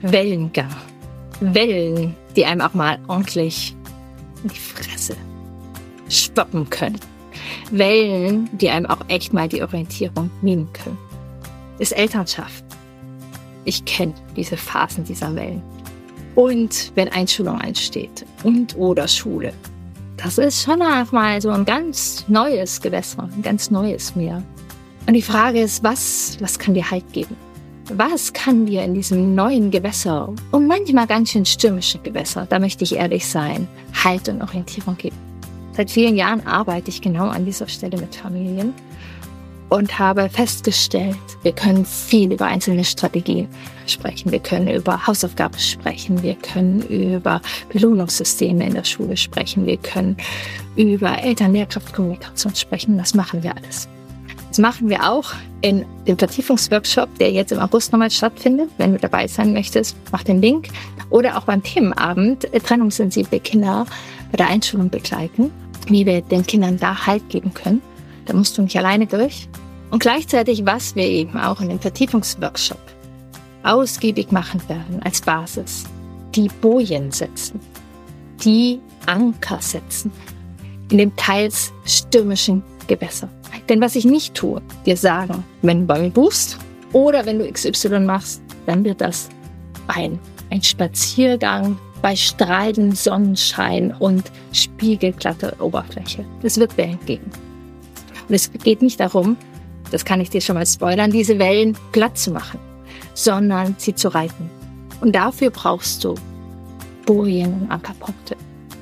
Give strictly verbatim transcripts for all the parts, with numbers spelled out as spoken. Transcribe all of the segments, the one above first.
Wellengang. Wellen, die einem auch mal ordentlich in die Fresse schwappen können. Wellen, die einem auch echt mal die Orientierung nehmen können. Ist Elternschaft. Ich kenne diese Phasen dieser Wellen. Und wenn Einschulung ansteht und oder Schule. Das ist schon auch mal so ein ganz neues Gewässer, ein ganz neues Meer. Und die Frage ist, was, was kann dir Halt geben? Was kann dir in diesem neuen Gewässer und manchmal ganz schön stürmischen Gewässer, da möchte ich ehrlich sein, Halt und Orientierung geben? Seit vielen Jahren arbeite ich genau an dieser Stelle mit Familien und habe festgestellt, wir können viel über einzelne Strategien sprechen. Wir können über Hausaufgaben sprechen. Wir können über Belohnungssysteme in der Schule sprechen. Wir können über Eltern-Lehrkraft-Kommunikation sprechen. Das machen wir alles. Das machen wir auch in dem Vertiefungsworkshop, der jetzt im August nochmal stattfindet. Wenn du dabei sein möchtest, mach den Link. Oder auch beim Themenabend trennungssensible Kinder bei der Einschulung begleiten, wie wir den Kindern da Halt geben können. Da musst du nicht alleine durch. Und gleichzeitig, was wir eben auch in dem Vertiefungsworkshop ausgiebig machen werden als Basis, die Bojen setzen, die Anker setzen in dem teils stürmischen Gewässer. Denn was ich nicht tue, dir sagen, wenn du bei mir buchst oder wenn du X Y machst, dann wird das ein, ein Spaziergang bei strahlendem Sonnenschein und spiegelglatter Oberfläche. Es wird Wellen geben. Und es geht nicht darum, das kann ich dir schon mal spoilern, diese Wellen glatt zu machen, sondern sie zu reiten. Und dafür brauchst du Bojen und Ankerpunkte.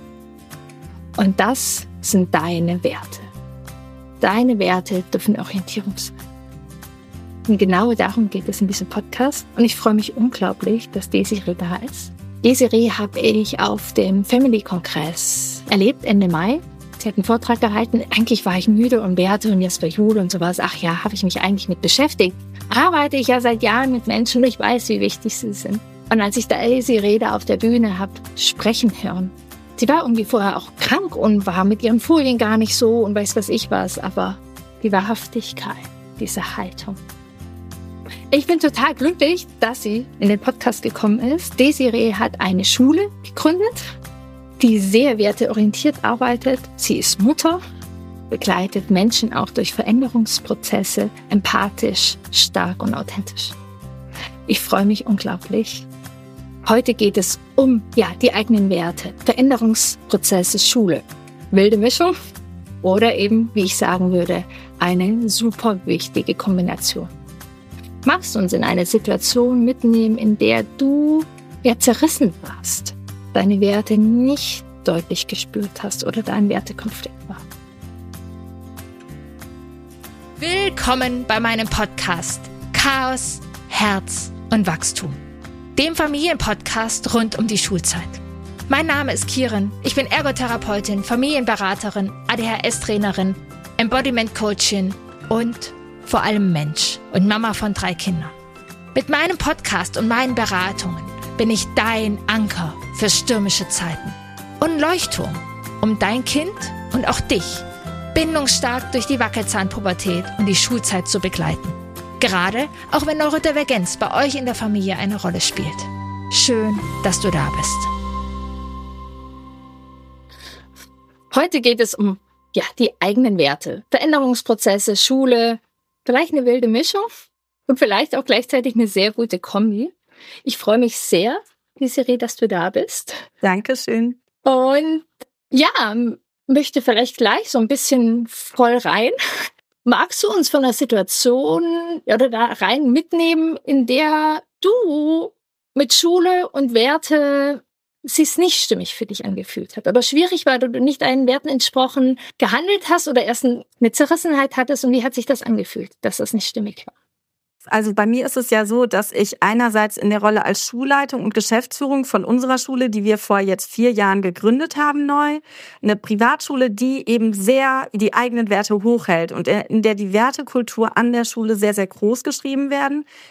Und das sind deine Werte. Deine Werte dürfen Orientierung sein. Und genau darum geht es in diesem Podcast. Und ich freue mich unglaublich, dass Desiree da ist. Desiree habe ich auf dem Family-Kongress erlebt, Ende Mai. Sie hat einen Vortrag gehalten. Eigentlich war ich müde und Werte und jetzt war Jule und sowas. Ach ja, habe ich mich eigentlich mit beschäftigt. Arbeite ich ja seit Jahren mit Menschen und ich weiß, wie wichtig sie sind. Und als ich da Desiree da auf der Bühne habe sprechen hören, sie war irgendwie vorher auch krank und war mit ihren Folien gar nicht so und weiß was ich was, aber die Wahrhaftigkeit, diese Haltung. Ich bin total glücklich, dass sie in den Podcast gekommen ist. Desiree hat eine Schule gegründet, die sehr werteorientiert arbeitet. Sie ist Mutter, begleitet Menschen auch durch Veränderungsprozesse, empathisch, stark und authentisch. Ich freue mich unglaublich. Heute geht es um ja, die eigenen Werte, Veränderungsprozesse, Schule, wilde Mischung oder eben, wie ich sagen würde, eine super wichtige Kombination. Magst du uns in eine Situation mitnehmen, in der du ja zerrissen warst, deine Werte nicht deutlich gespürt hast oder dein Wertekonflikt war? Willkommen bei meinem Podcast Chaos, Herz und Wachstum, dem Familienpodcast rund um die Schulzeit. Mein Name ist Kiran, ich bin Ergotherapeutin, Familienberaterin, A D H S-Trainerin, Embodiment-Coachin und vor allem Mensch und Mama von drei Kindern. Mit meinem Podcast und meinen Beratungen bin ich dein Anker für stürmische Zeiten und Leuchtturm, um dein Kind und auch dich bindungsstark durch die Wackelzahnpubertät und die Schulzeit zu begleiten. Gerade auch wenn Neurodivergenz bei euch in der Familie eine Rolle spielt. Schön, dass du da bist. Heute geht es um ja, die eigenen Werte, Veränderungsprozesse, Schule, vielleicht eine wilde Mischung und vielleicht auch gleichzeitig eine sehr gute Kombi. Ich freue mich sehr, Desiree, dass du da bist. Dankeschön. Und ja, möchte vielleicht gleich so ein bisschen voll rein. Magst du uns von der Situation oder da rein mitnehmen, in der du mit Schule und Werte sie es nicht stimmig für dich angefühlt hat oder schwierig war, weil du nicht deinen Werten entsprochen gehandelt hast oder erst eine Zerrissenheit hattest und wie hat sich das angefühlt, dass das nicht stimmig war? Also bei mir ist es ja so, dass ich einerseits in der Rolle als Schulleitung und Geschäftsführung von unserer Schule, die wir vor jetzt vier Jahren gegründet haben, neu, eine Privatschule, die eben sehr die eigenen Werte hochhält und in der die Wertekultur an der Schule sehr, sehr groß geschrieben werden.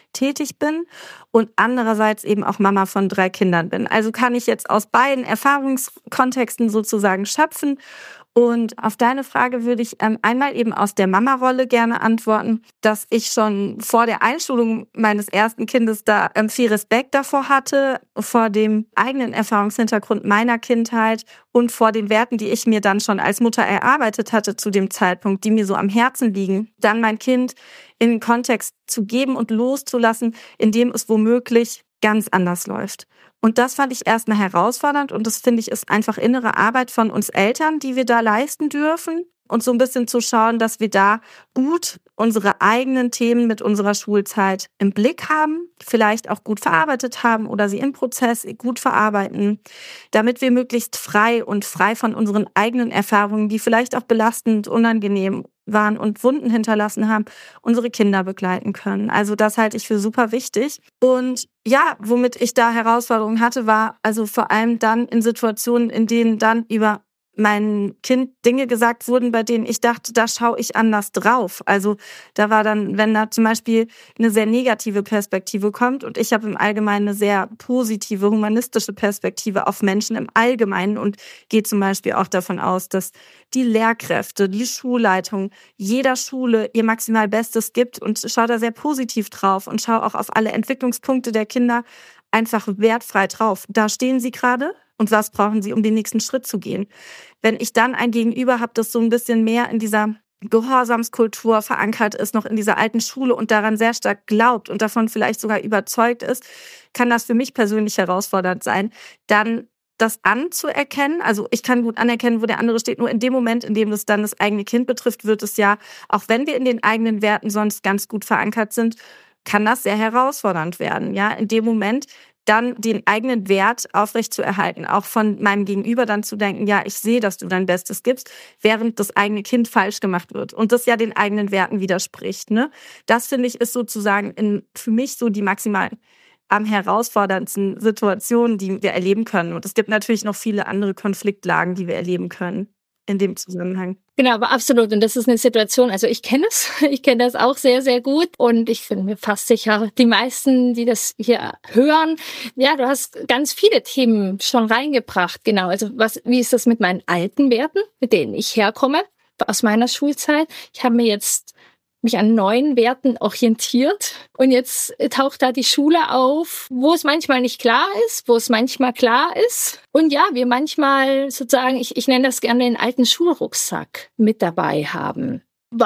tätig bin und andererseits eben auch Mama von drei Kindern bin. Also kann ich jetzt aus beiden Erfahrungskontexten sozusagen schöpfen. Und auf deine Frage würde ich ähm, einmal eben aus der Mama-Rolle gerne antworten, dass ich schon vor der Einschulung meines ersten Kindes da ähm, viel Respekt davor hatte, vor dem eigenen Erfahrungshintergrund meiner Kindheit und vor den Werten, die ich mir dann schon als Mutter erarbeitet hatte zu dem Zeitpunkt, die mir so am Herzen liegen, dann mein Kind in den Kontext zu geben und loszulassen, in dem es womöglich ganz anders läuft. Und das fand ich erstmal herausfordernd und das finde ich ist einfach innere Arbeit von uns Eltern, die wir da leisten dürfen und so ein bisschen zu schauen, dass wir da gut unsere eigenen Themen mit unserer Schulzeit im Blick haben, vielleicht auch gut verarbeitet haben oder sie im Prozess gut verarbeiten, damit wir möglichst frei und frei von unseren eigenen Erfahrungen, die vielleicht auch belastend, unangenehm waren und Wunden hinterlassen haben, unsere Kinder begleiten können. Also das halte ich für super wichtig. Und ja, womit ich da Herausforderungen hatte, war also vor allem dann in Situationen, in denen dann über mein Kind Dinge gesagt wurden, bei denen ich dachte, da schaue ich anders drauf. Also da war dann, wenn da zum Beispiel eine sehr negative Perspektive kommt und ich habe im Allgemeinen eine sehr positive, humanistische Perspektive auf Menschen im Allgemeinen und gehe zum Beispiel auch davon aus, dass die Lehrkräfte, die Schulleitung jeder Schule ihr maximal Bestes gibt und schaue da sehr positiv drauf und schaue auch auf alle Entwicklungspunkte der Kinder einfach wertfrei drauf. Da stehen sie gerade. Und was brauchen sie, um den nächsten Schritt zu gehen? Wenn ich dann ein Gegenüber habe, das so ein bisschen mehr in dieser Gehorsamskultur verankert ist, noch in dieser alten Schule und daran sehr stark glaubt und davon vielleicht sogar überzeugt ist, kann das für mich persönlich herausfordernd sein, dann das anzuerkennen. Also ich kann gut anerkennen, wo der andere steht. Nur in dem Moment, in dem das dann das eigene Kind betrifft, wird es ja, auch wenn wir in den eigenen Werten sonst ganz gut verankert sind, kann das sehr herausfordernd werden. Ja, in dem Moment dann den eigenen Wert aufrechtzuerhalten, auch von meinem Gegenüber dann zu denken, ja, ich sehe, dass du dein Bestes gibst, während das eigene Kind falsch gemacht wird und das ja den eigenen Werten widerspricht. Ne? Das, finde ich, ist sozusagen in, für mich so die maximal am herausforderndsten Situationen, die wir erleben können. Und es gibt natürlich noch viele andere Konfliktlagen, die wir erleben können in dem Zusammenhang. Genau, aber absolut. Und das ist eine Situation, also ich kenne es, ich kenne das auch sehr, sehr gut. Und ich bin mir fast sicher, die meisten, die das hier hören, ja, du hast ganz viele Themen schon reingebracht. Genau, also was, wie ist das mit meinen alten Werten, mit denen ich herkomme aus meiner Schulzeit? Ich habe mir jetzt mich an neuen Werten orientiert. Und jetzt taucht da die Schule auf, wo es manchmal nicht klar ist, wo es manchmal klar ist. Und ja, wir manchmal sozusagen, ich, ich nenne das gerne den alten Schulrucksack mit dabei haben.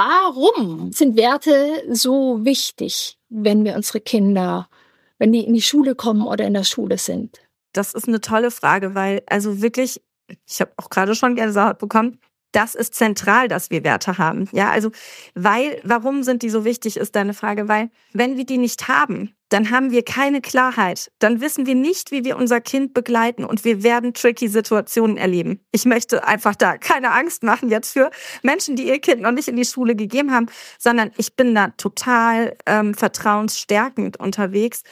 Warum sind Werte so wichtig, wenn wir unsere Kinder, wenn die in die Schule kommen oder in der Schule sind? Das ist eine tolle Frage, weil also wirklich, ich habe auch gerade schon Gänsehaut bekommen, das ist zentral, dass wir Werte haben. Ja, also, weil, warum sind die so wichtig, ist deine Frage, weil, wenn wir die nicht haben, dann haben wir keine Klarheit. Dann wissen wir nicht, wie wir unser Kind begleiten und wir werden tricky Situationen erleben. Ich möchte einfach da keine Angst machen jetzt für Menschen, die ihr Kind noch nicht in die Schule gegeben haben, sondern ich bin da total ähm, vertrauensstärkend unterwegs.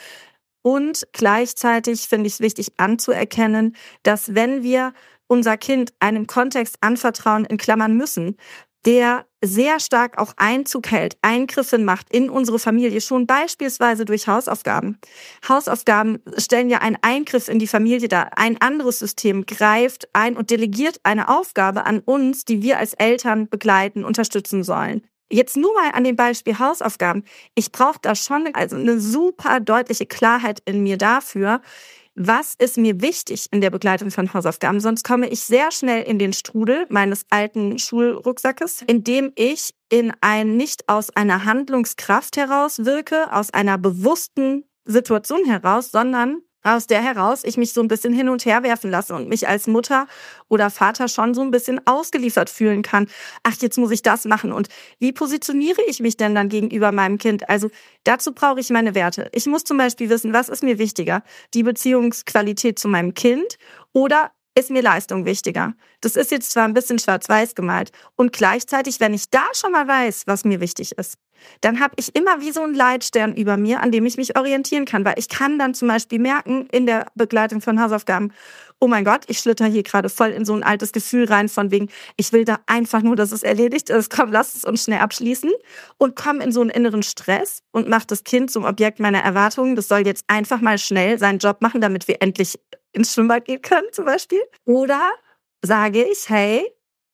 Und gleichzeitig finde ich es wichtig anzuerkennen, dass wenn wir unser Kind einem Kontext anvertrauen, in Klammern müssen, der sehr stark auch Einzug hält, Eingriffe macht in unsere Familie, schon beispielsweise durch Hausaufgaben. Hausaufgaben stellen ja einen Eingriff in die Familie dar. Ein anderes System greift ein und delegiert eine Aufgabe an uns, die wir als Eltern begleiten, unterstützen sollen. Jetzt nur mal an dem Beispiel Hausaufgaben. Ich brauche da schon also eine super deutliche Klarheit in mir dafür, was ist mir wichtig in der Begleitung von Hausaufgaben? Sonst komme ich sehr schnell in den Strudel meines alten Schulrucksackes, indem ich in ein nicht aus einer Handlungskraft heraus wirke, aus einer bewussten Situation heraus, sondern aus der heraus ich mich so ein bisschen hin und her werfen lasse und mich als Mutter oder Vater schon so ein bisschen ausgeliefert fühlen kann. Ach, jetzt muss ich das machen. Und wie positioniere ich mich denn dann gegenüber meinem Kind? Also dazu brauche ich meine Werte. Ich muss zum Beispiel wissen, was ist mir wichtiger? Die Beziehungsqualität zu meinem Kind oder ist mir Leistung wichtiger? Das ist jetzt zwar ein bisschen schwarz-weiß gemalt. Und gleichzeitig, wenn ich da schon mal weiß, was mir wichtig ist, dann habe ich immer wie so einen Leitstern über mir, an dem ich mich orientieren kann. Weil ich kann dann zum Beispiel merken in der Begleitung von Hausaufgaben, oh mein Gott, ich schlitter hier gerade voll in so ein altes Gefühl rein von wegen, ich will da einfach nur, dass es erledigt ist, komm, lass es uns schnell abschließen und komme in so einen inneren Stress und mache das Kind zum Objekt meiner Erwartungen. Das soll jetzt einfach mal schnell seinen Job machen, damit wir endlich ins Schwimmbad gehen können zum Beispiel. Oder sage ich, hey,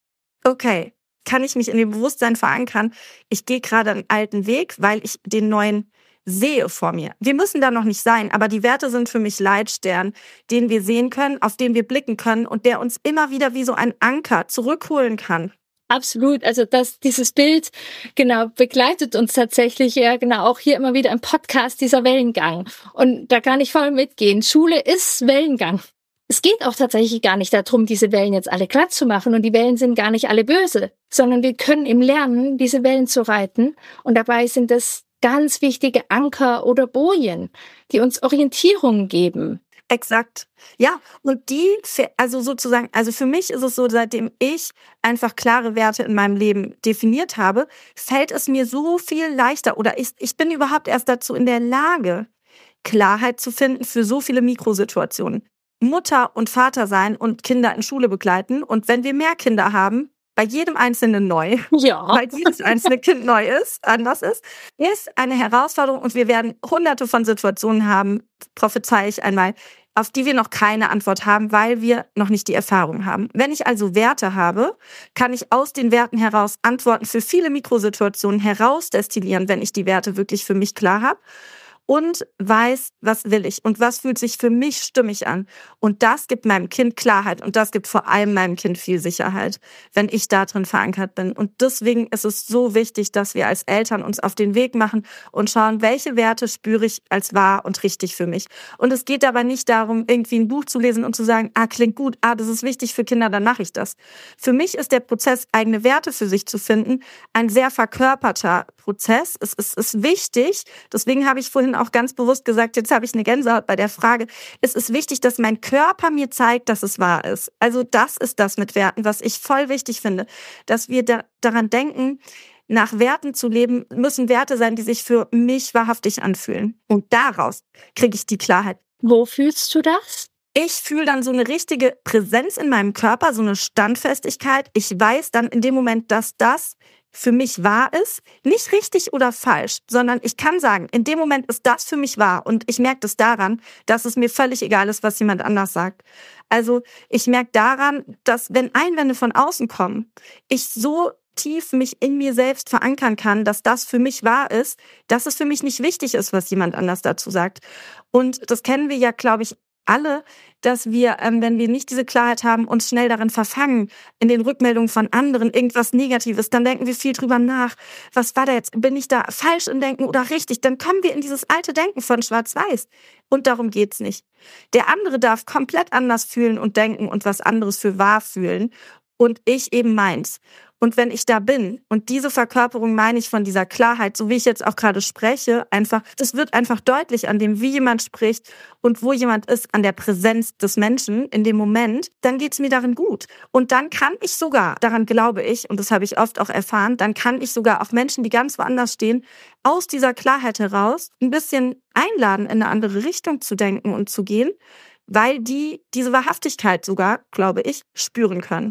okay, kann ich mich in dem Bewusstsein verankern, ich gehe gerade einen alten Weg, weil ich den neuen sehe vor mir. Wir müssen da noch nicht sein, aber die Werte sind für mich Leitstern, den wir sehen können, auf den wir blicken können und der uns immer wieder wie so ein Anker zurückholen kann. Absolut, also das, dieses Bild, genau, begleitet uns tatsächlich ja genau auch hier immer wieder im Podcast, dieser Wellengang. Und da kann ich voll mitgehen. Schule ist Wellengang. Es geht auch tatsächlich gar nicht darum, diese Wellen jetzt alle glatt zu machen und die Wellen sind gar nicht alle böse, sondern wir können eben lernen, diese Wellen zu reiten und dabei sind es ganz wichtige Anker oder Bojen, die uns Orientierung geben. Exakt. Ja, und die, also sozusagen, also für mich ist es so, seitdem ich einfach klare Werte in meinem Leben definiert habe, fällt es mir so viel leichter oder ich, ich bin überhaupt erst dazu in der Lage, Klarheit zu finden für so viele Mikrosituationen. Mutter und Vater sein und Kinder in Schule begleiten und wenn wir mehr Kinder haben, bei jedem Einzelnen neu, ja. weil jedes einzelne Kind neu ist, anders ist, ist eine Herausforderung und wir werden hunderte von Situationen haben, prophezei ich einmal, auf die wir noch keine Antwort haben, weil wir noch nicht die Erfahrung haben. Wenn ich also Werte habe, kann ich aus den Werten heraus Antworten für viele Mikrosituationen herausdestillieren, wenn ich die Werte wirklich für mich klar habe. Und weiß, was will ich und was fühlt sich für mich stimmig an. Und das gibt meinem Kind Klarheit und das gibt vor allem meinem Kind viel Sicherheit, wenn ich da drin verankert bin. Und deswegen ist es so wichtig, dass wir als Eltern uns auf den Weg machen und schauen, welche Werte spüre ich als wahr und richtig für mich. Und es geht aber nicht darum, irgendwie ein Buch zu lesen und zu sagen, ah, klingt gut, ah, das ist wichtig für Kinder, dann mache ich das. Für mich ist der Prozess, eigene Werte für sich zu finden, ein sehr verkörperter Prozess. Es ist, es ist wichtig, deswegen habe ich vorhin auch ganz bewusst gesagt, jetzt habe ich eine Gänsehaut bei der Frage, es ist wichtig, dass mein Körper mir zeigt, dass es wahr ist. Also das ist das mit Werten, was ich voll wichtig finde, dass wir da, daran denken, nach Werten zu leben, müssen Werte sein, die sich für mich wahrhaftig anfühlen. Und daraus kriege ich die Klarheit. Wo fühlst du das? Ich fühle dann so eine richtige Präsenz in meinem Körper, so eine Standfestigkeit. Ich weiß dann in dem Moment, dass das für mich wahr ist, nicht richtig oder falsch, sondern ich kann sagen, in dem Moment ist das für mich wahr und ich merke das daran, dass es mir völlig egal ist, was jemand anders sagt. Also ich merke daran, dass wenn Einwände von außen kommen, ich so tief mich in mir selbst verankern kann, dass das für mich wahr ist, dass es für mich nicht wichtig ist, was jemand anders dazu sagt. Und das kennen wir ja, glaube ich, alle, dass wir, ähm, wenn wir nicht diese Klarheit haben, uns schnell darin verfangen, in den Rückmeldungen von anderen irgendwas Negatives, dann denken wir viel drüber nach. Was war da jetzt? Bin ich da falsch im Denken oder richtig? Dann kommen wir in dieses alte Denken von Schwarz-Weiß. Und darum geht's nicht. Der andere darf komplett anders fühlen und denken und was anderes für wahr fühlen. Und ich eben meins. Und wenn ich da bin, und diese Verkörperung meine ich von dieser Klarheit, so wie ich jetzt auch gerade spreche, einfach, das wird einfach deutlich an dem, wie jemand spricht und wo jemand ist, an der Präsenz des Menschen in dem Moment, dann geht's mir darin gut. Und dann kann ich sogar, daran glaube ich, und das habe ich oft auch erfahren, dann kann ich sogar auch Menschen, die ganz woanders stehen, aus dieser Klarheit heraus ein bisschen einladen, in eine andere Richtung zu denken und zu gehen, weil die diese Wahrhaftigkeit sogar, glaube ich, spüren können.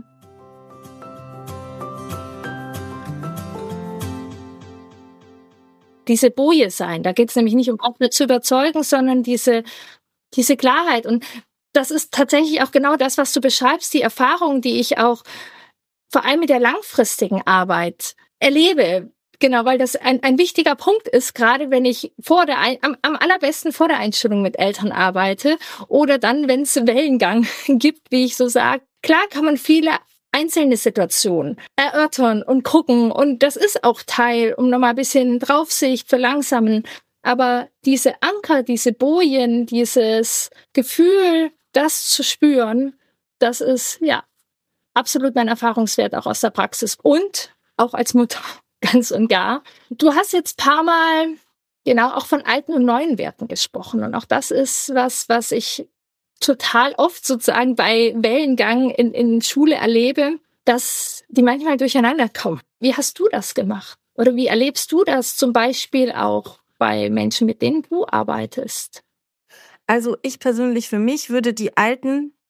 Diese Boje sein. Da geht es nämlich nicht um andere zu überzeugen, sondern diese, diese Klarheit. Und das ist tatsächlich auch genau das, was du beschreibst, die Erfahrung, die ich auch vor allem mit der langfristigen Arbeit erlebe. Genau, weil das ein, ein wichtiger Punkt ist, gerade wenn ich vor der ein, am, am allerbesten vor der Einstellung mit Eltern arbeite oder dann, wenn es Wellengang gibt, wie ich so sage. Klar kann man viele einzelne Situationen erörtern und gucken. Und das ist auch Teil, um nochmal ein bisschen Draufsicht verlangsamen. Aber diese Anker, diese Bojen, dieses Gefühl, das zu spüren, das ist, ja, absolut mein Erfahrungswert auch aus der Praxis. Und auch als Mutter ganz und gar. Du hast jetzt ein paar Mal, genau, auch von alten und neuen Werten gesprochen. Und auch das ist was, was ich total oft sozusagen bei Wellengang in, in Schule erlebe, dass die manchmal durcheinander kommen. Wie hast du das gemacht? Oder wie erlebst du das zum Beispiel auch bei Menschen, mit denen du arbeitest? Also ich persönlich für mich würde die alten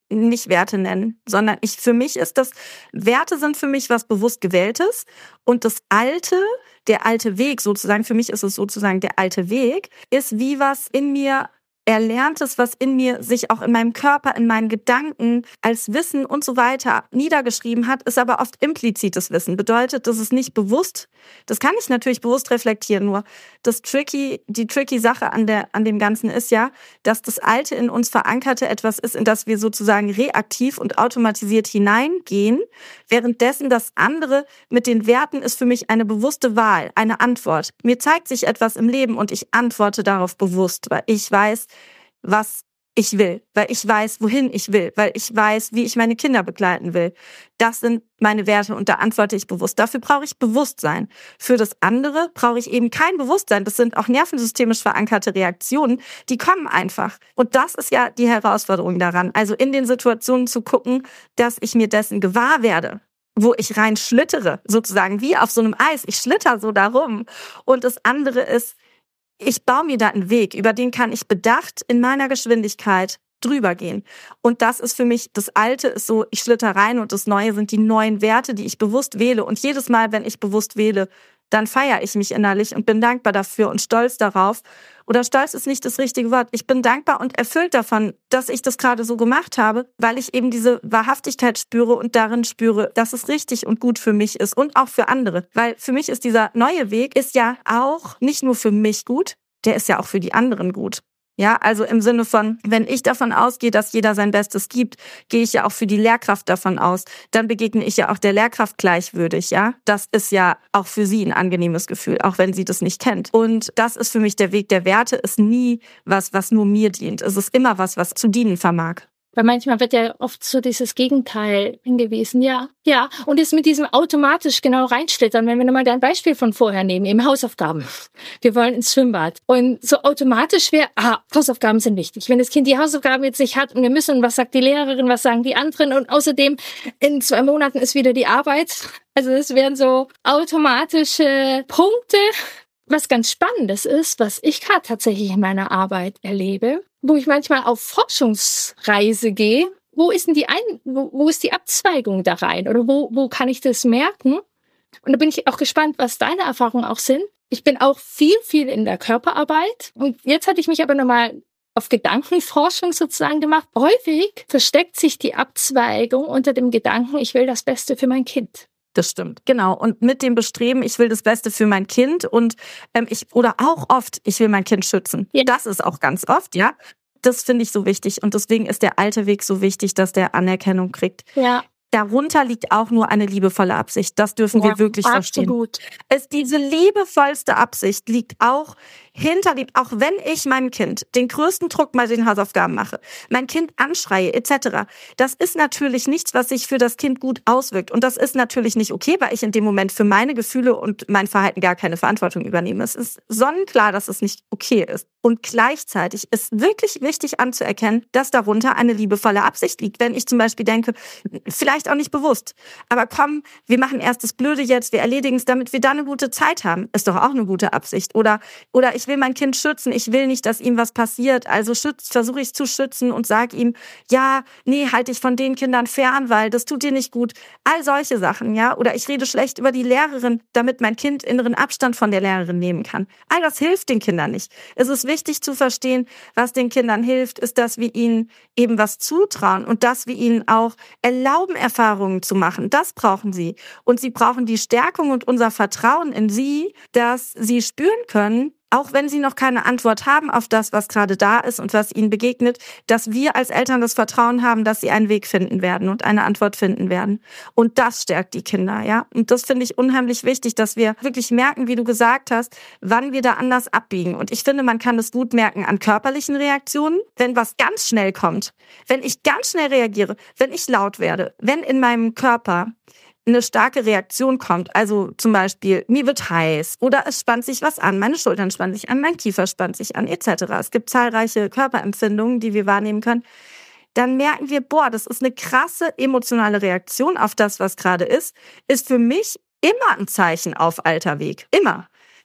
nicht Werte nennen, sondern ich, für mich ist das, Werte sind für mich was bewusst Gewähltes und das Alte, der alte Weg sozusagen, für mich ist es sozusagen der alte Weg, ist wie was in mir Erlerntes, was in mir sich auch in meinem Körper, in meinen Gedanken als Wissen und so weiter niedergeschrieben hat, ist aber oft implizites Wissen. Bedeutet, das ist nicht bewusst. Das kann ich natürlich bewusst reflektieren, nur das tricky, die tricky Sache an der, an dem Ganzen ist ja, dass das Alte in uns Verankerte etwas ist, in das wir sozusagen reaktiv und automatisiert hineingehen, währenddessen das andere mit den Werten ist für mich eine bewusste Wahl, eine Antwort. Mir zeigt sich etwas im Leben und ich antworte darauf bewusst, weil ich weiß, was ich will, weil ich weiß, wohin ich will, weil ich weiß, wie ich meine Kinder begleiten will. Das sind meine Werte und da antworte ich bewusst. Dafür brauche ich Bewusstsein. Für das andere brauche ich eben kein Bewusstsein. Das sind auch nervensystemisch verankerte Reaktionen, die kommen einfach. Und das ist ja die Herausforderung daran. Also in den Situationen zu gucken, dass ich mir dessen gewahr werde, wo ich rein schlittere, sozusagen wie auf so einem Eis. Ich schlitter so darum. Und das andere ist, ich baue mir da einen Weg, über den kann ich bedacht in meiner Geschwindigkeit drüber gehen. Und das ist für mich, das Alte ist so, ich schlitter rein und das Neue sind die neuen Werte, die ich bewusst wähle. Und jedes Mal, wenn ich bewusst wähle, dann feiere ich mich innerlich und bin dankbar dafür und stolz darauf. Oder stolz ist nicht das richtige Wort. Ich bin dankbar und erfüllt davon, dass ich das gerade so gemacht habe, weil ich eben diese Wahrhaftigkeit spüre und darin spüre, dass es richtig und gut für mich ist und auch für andere. Weil für mich ist dieser neue Weg, ist ja auch nicht nur für mich gut, der ist ja auch für die anderen gut. Ja, also im Sinne von, wenn ich davon ausgehe, dass jeder sein Bestes gibt, gehe ich ja auch für die Lehrkraft davon aus. Dann begegne ich ja auch der Lehrkraft gleichwürdig, ja. Das ist ja auch für sie ein angenehmes Gefühl, auch wenn sie das nicht kennt. Und das ist für mich der Weg der Werte, ist nie was, was nur mir dient. Es ist immer was, was zu dienen vermag. Weil manchmal wird ja oft so dieses Gegenteil hingewiesen, ja, ja. Und es mit diesem automatisch genau reinschlittern, wenn wir nochmal dein Beispiel von vorher nehmen, eben Hausaufgaben. Wir wollen ins Schwimmbad. Und so automatisch wäre, ah, Hausaufgaben sind wichtig. Wenn das Kind die Hausaufgaben jetzt nicht hat und wir müssen, was sagt die Lehrerin, was sagen die anderen und außerdem in zwei Monaten ist wieder die Arbeit. Also das wären so automatische Punkte. Was ganz Spannendes ist, was ich gerade tatsächlich in meiner Arbeit erlebe, wo ich manchmal auf Forschungsreise gehe, wo ist denn die Ein- wo, wo ist die Abzweigung da rein oder wo wo kann ich das merken? Und da bin ich auch gespannt, was deine Erfahrungen auch sind. Ich bin auch viel viel in der Körperarbeit und jetzt hatte ich mich aber nochmal auf Gedankenforschung sozusagen gemacht. Häufig versteckt sich die Abzweigung unter dem Gedanken, ich will das Beste für mein Kind. Das stimmt, genau. Und mit dem Bestreben, ich will das Beste für mein Kind und ähm, ich oder auch oft, ich will mein Kind schützen. Ja. Das ist auch ganz oft, ja. Das finde ich so wichtig und deswegen ist der alte Weg so wichtig, dass der Anerkennung kriegt. Ja. Darunter liegt auch nur eine liebevolle Absicht. Das dürfen ja, wir wirklich absolut. verstehen. Es, diese liebevollste Absicht liegt auch hinter dem, auch wenn ich meinem Kind den größten Druck mal den Hausaufgaben mache, mein Kind anschreie et cetera. Das ist natürlich nichts, was sich für das Kind gut auswirkt. Und das ist natürlich nicht okay, weil ich in dem Moment für meine Gefühle und mein Verhalten gar keine Verantwortung übernehme. Es ist sonnenklar, dass es nicht okay ist. Und gleichzeitig ist wirklich wichtig anzuerkennen, dass darunter eine liebevolle Absicht liegt. Wenn ich zum Beispiel denke, vielleicht auch nicht bewusst, aber komm, wir machen erst das Blöde jetzt, wir erledigen es, damit wir dann eine gute Zeit haben, ist doch auch eine gute Absicht. Oder, oder ich will mein Kind schützen, ich will nicht, dass ihm was passiert, also schützt, versuche ich es zu schützen und sage ihm, ja, nee, halt dich von den Kindern fern, weil das tut dir nicht gut. All solche Sachen, ja. Oder ich rede schlecht über die Lehrerin, damit mein Kind inneren Abstand von der Lehrerin nehmen kann. All das hilft den Kindern nicht. Es ist wichtig zu verstehen, was den Kindern hilft, ist, dass wir ihnen eben was zutrauen und dass wir ihnen auch erlauben, Erfahrungen zu machen. Das brauchen sie. Und sie brauchen die Stärkung und unser Vertrauen in sie, dass sie spüren können, auch wenn sie noch keine Antwort haben auf das, was gerade da ist und was ihnen begegnet, dass wir als Eltern das Vertrauen haben, dass sie einen Weg finden werden und eine Antwort finden werden. Und das stärkt die Kinder, ja. Und das finde ich unheimlich wichtig, dass wir wirklich merken, wie du gesagt hast, wann wir da anders abbiegen. Und ich finde, man kann es gut merken an körperlichen Reaktionen, wenn was ganz schnell kommt, wenn ich ganz schnell reagiere, wenn ich laut werde, wenn in meinem Körper eine starke Reaktion kommt, also zum Beispiel, mir wird heiß oder es spannt sich was an, meine Schultern spannen sich an, mein Kiefer spannt sich an et cetera. Es gibt zahlreiche Körperempfindungen, die wir wahrnehmen können. Dann merken wir, boah, das ist eine krasse emotionale Reaktion auf das, was gerade ist, ist für mich immer ein Zeichen auf alter Weg. Immer.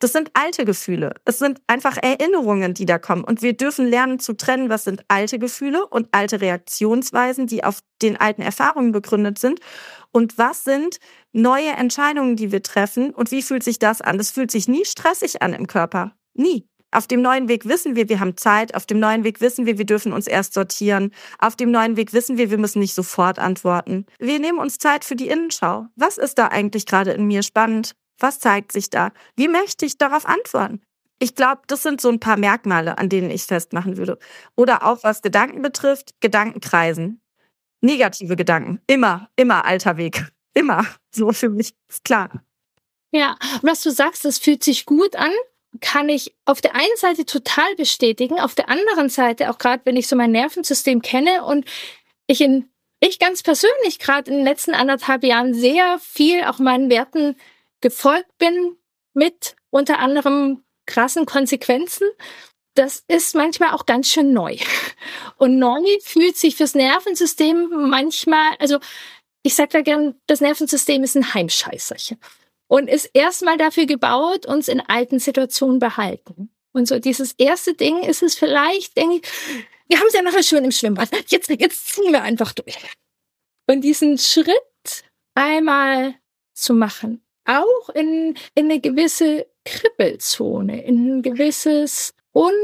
Das sind alte Gefühle. Es sind einfach Erinnerungen, die da kommen. Und wir dürfen lernen zu trennen, was sind alte Gefühle und alte Reaktionsweisen, die auf den alten Erfahrungen begründet sind. Und was sind neue Entscheidungen, die wir treffen? Und wie fühlt sich das an? Das fühlt sich nie stressig an im Körper. Nie. Auf dem neuen Weg wissen wir, wir haben Zeit. Auf dem neuen Weg wissen wir, wir dürfen uns erst sortieren. Auf dem neuen Weg wissen wir, wir müssen nicht sofort antworten. Wir nehmen uns Zeit für die Innenschau. Was ist da eigentlich gerade in mir spannend? Was zeigt sich da? Wie möchte ich darauf antworten? Ich glaube, das sind so ein paar Merkmale, an denen ich festmachen würde. Oder auch was Gedanken betrifft, Gedankenkreisen. Negative Gedanken. Immer, immer alter Weg. Immer. So für mich, ist klar. Ja, was du sagst, das fühlt sich gut an, kann ich auf der einen Seite total bestätigen, auf der anderen Seite, auch gerade wenn ich so mein Nervensystem kenne und ich in ich ganz persönlich gerade in den letzten anderthalb Jahren sehr viel auch meinen Werten gefolgt bin, mit unter anderem krassen Konsequenzen, das ist manchmal auch ganz schön neu. Und neu fühlt sich fürs Nervensystem manchmal, also ich sage da gern, das Nervensystem ist ein Heimscheißerchen. Und ist erstmal dafür gebaut, uns in alten Situationen behalten. Und so dieses erste Ding ist es vielleicht, denke ich, wir haben es ja nachher schön im Schwimmbad. Jetzt, jetzt ziehen wir einfach durch. Und diesen Schritt einmal zu machen, auch in, in eine gewisse Kribbelzone, in ein gewisses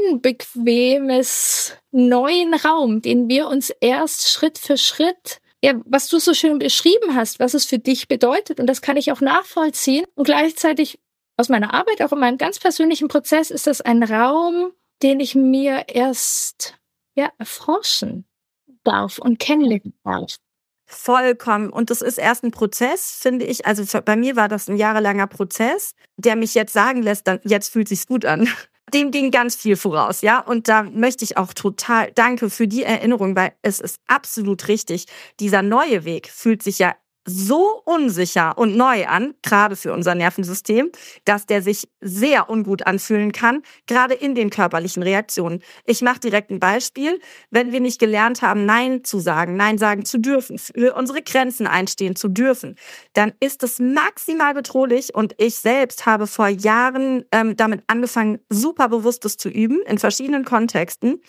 unbequemes neuen Raum, den wir uns erst Schritt für Schritt, ja, was du so schön beschrieben hast, was es für dich bedeutet. Und das kann ich auch nachvollziehen. Und gleichzeitig aus meiner Arbeit, auch in meinem ganz persönlichen Prozess, ist das ein Raum, den ich mir erst ja, erforschen darf und kennenlernen darf. Vollkommen. Und das ist erst ein Prozess, finde ich. Also für, bei mir war das ein jahrelanger Prozess, der mich jetzt sagen lässt, dann, jetzt fühlt sich's gut an. Dem ging ganz viel voraus, ja. Und da möchte ich auch total danke für die Erinnerung, weil es ist absolut richtig. Dieser neue Weg fühlt sich ja so unsicher und neu an, gerade für unser Nervensystem, dass der sich sehr ungut anfühlen kann, gerade in den körperlichen Reaktionen. Ich mache direkt ein Beispiel. Wenn wir nicht gelernt haben, Nein zu sagen, Nein sagen zu dürfen, für unsere Grenzen einstehen zu dürfen, dann ist es maximal bedrohlich. Und ich selbst habe vor Jahren ähm, damit angefangen, super Bewusstes zu üben, in verschiedenen Kontexten.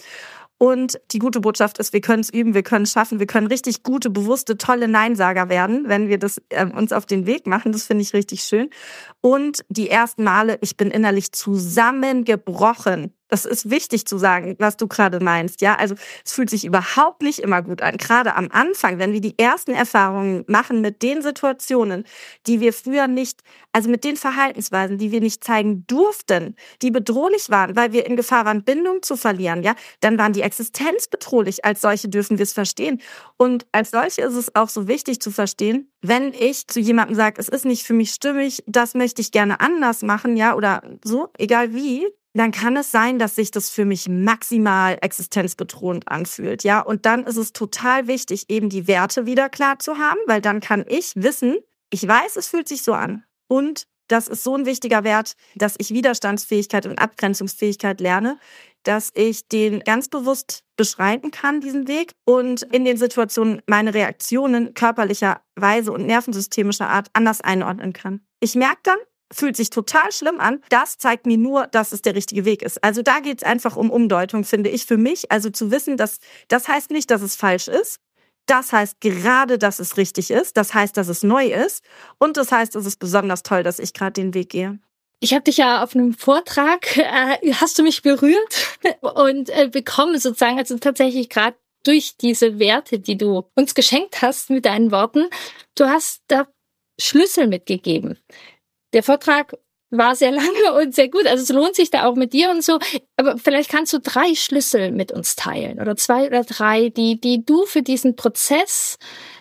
Und die gute Botschaft ist, wir können es üben, wir können es schaffen, wir können richtig gute, bewusste, tolle Neinsager werden, wenn wir das äh, uns auf den Weg machen. Das finde ich richtig schön. Und die ersten Male, ich bin innerlich zusammengebrochen. Das ist wichtig zu sagen, was du gerade meinst. Ja, also es fühlt sich überhaupt nicht immer gut an. Gerade am Anfang, wenn wir die ersten Erfahrungen machen mit den Situationen, die wir früher nicht, also mit den Verhaltensweisen, die wir nicht zeigen durften, die bedrohlich waren, weil wir in Gefahr waren, Bindung zu verlieren, ja, dann waren die existenzbedrohlich. Als solche dürfen wir es verstehen. Und als solche ist es auch so wichtig zu verstehen, wenn ich zu jemandem sage, es ist nicht für mich stimmig, das möchte ich gerne anders machen, ja, oder so, egal wie, dann kann es sein, dass sich das für mich maximal existenzbedrohend anfühlt, ja. Und dann ist es total wichtig, eben die Werte wieder klar zu haben, weil dann kann ich wissen, ich weiß, es fühlt sich so an. Und das ist so ein wichtiger Wert, dass ich Widerstandsfähigkeit und Abgrenzungsfähigkeit lerne, dass ich den ganz bewusst beschreiten kann, diesen Weg, und in den Situationen meine Reaktionen körperlicher Weise und nervensystemischer Art anders einordnen kann. Ich merke dann, fühlt sich total schlimm an. Das zeigt mir nur, dass es der richtige Weg ist. Also da geht es einfach um Umdeutung, finde ich, für mich. Also zu wissen, dass das heißt nicht, dass es falsch ist. Das heißt gerade, dass es richtig ist. Das heißt, dass es neu ist. Und das heißt, es ist besonders toll, dass ich gerade den Weg gehe. Ich habe dich ja auf einem Vortrag, äh, hast du mich berührt und äh, bekommen sozusagen, also tatsächlich gerade durch diese Werte, die du uns geschenkt hast mit deinen Worten. Du hast da Schlüssel mitgegeben. Der Vortrag war sehr lange und sehr gut, also es lohnt sich da auch mit dir und so, aber vielleicht kannst du drei Schlüssel mit uns teilen oder zwei oder drei, die die du für diesen Prozess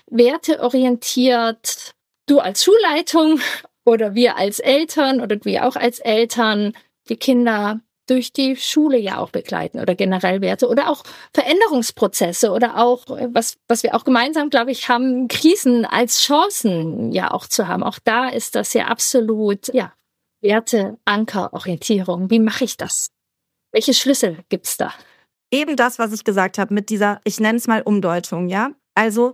werteorientiert, du als Schulleitung oder wir als Eltern oder wir auch als Eltern, die Kinder durch die Schule ja auch begleiten oder generell Werte oder auch Veränderungsprozesse oder auch, was was wir auch gemeinsam, glaube ich, haben, Krisen als Chancen ja auch zu haben. Auch da ist das ja absolut, ja, Werte, Anker, Orientierung. Wie mache ich das? Welche Schlüssel gibt's da? Eben das, was ich gesagt habe mit dieser, ich nenne es mal Umdeutung, ja? Also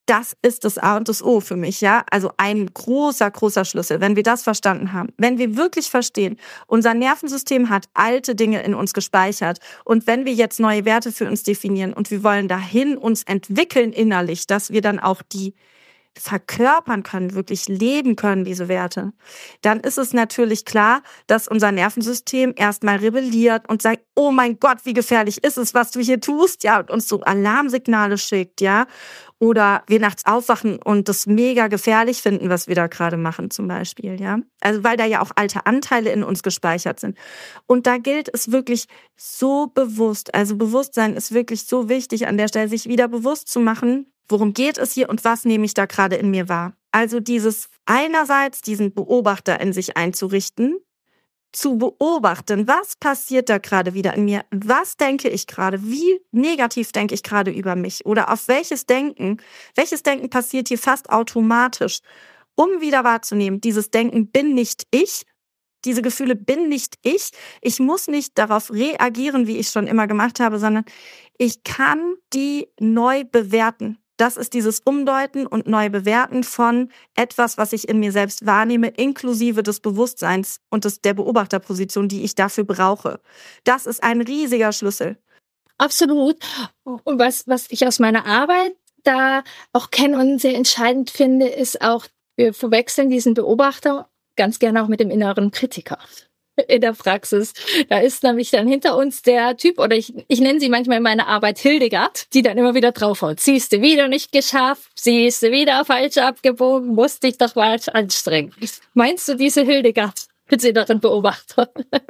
Das ist das A und das O für mich, ja. Also ein großer, großer Schlüssel. Wenn wir das verstanden haben, wenn wir wirklich verstehen, unser Nervensystem hat alte Dinge in uns gespeichert. Und wenn wir jetzt neue Werte für uns definieren und wir wollen dahin uns entwickeln innerlich, dass wir dann auch die verkörpern können, wirklich leben können, diese Werte, dann ist es natürlich klar, dass unser Nervensystem erstmal rebelliert und sagt, oh mein Gott, wie gefährlich ist es, was du hier tust, ja, und uns so Alarmsignale schickt, ja, oder wir nachts aufwachen und das mega gefährlich finden, was wir da gerade machen zum Beispiel, ja, also weil da ja auch alte Anteile in uns gespeichert sind. Und da gilt es wirklich so bewusst, also Bewusstsein ist wirklich so wichtig an der Stelle, sich wieder bewusst zu machen, worum geht es hier und was nehme ich da gerade in mir wahr? Also dieses einerseits diesen Beobachter in sich einzurichten, zu beobachten, was passiert da gerade wieder in mir? Was denke ich gerade? Wie negativ denke ich gerade über mich? Oder auf welches Denken? Welches Denken passiert hier fast automatisch? Um wieder wahrzunehmen, dieses Denken bin nicht ich, diese Gefühle bin nicht ich. Ich muss nicht darauf reagieren, wie ich schon immer gemacht habe, sondern ich kann die neu bewerten. Das ist dieses Umdeuten und Neubewerten von etwas, was ich in mir selbst wahrnehme, inklusive des Bewusstseins und des, der Beobachterposition, die ich dafür brauche. Das ist ein riesiger Schlüssel. Absolut. Und was, was ich aus meiner Arbeit da auch kenne und sehr entscheidend finde, ist auch, wir verwechseln diesen Beobachter ganz gerne auch mit dem inneren Kritiker in der Praxis. Da ist nämlich dann hinter uns der Typ, oder ich, ich nenne sie manchmal in meiner Arbeit Hildegard, die dann immer wieder draufhaut. Siehst du wieder nicht geschafft, siehst du wieder falsch abgebogen, musst dich doch falsch anstrengen. Meinst du diese Hildegard als inneren Beobachter?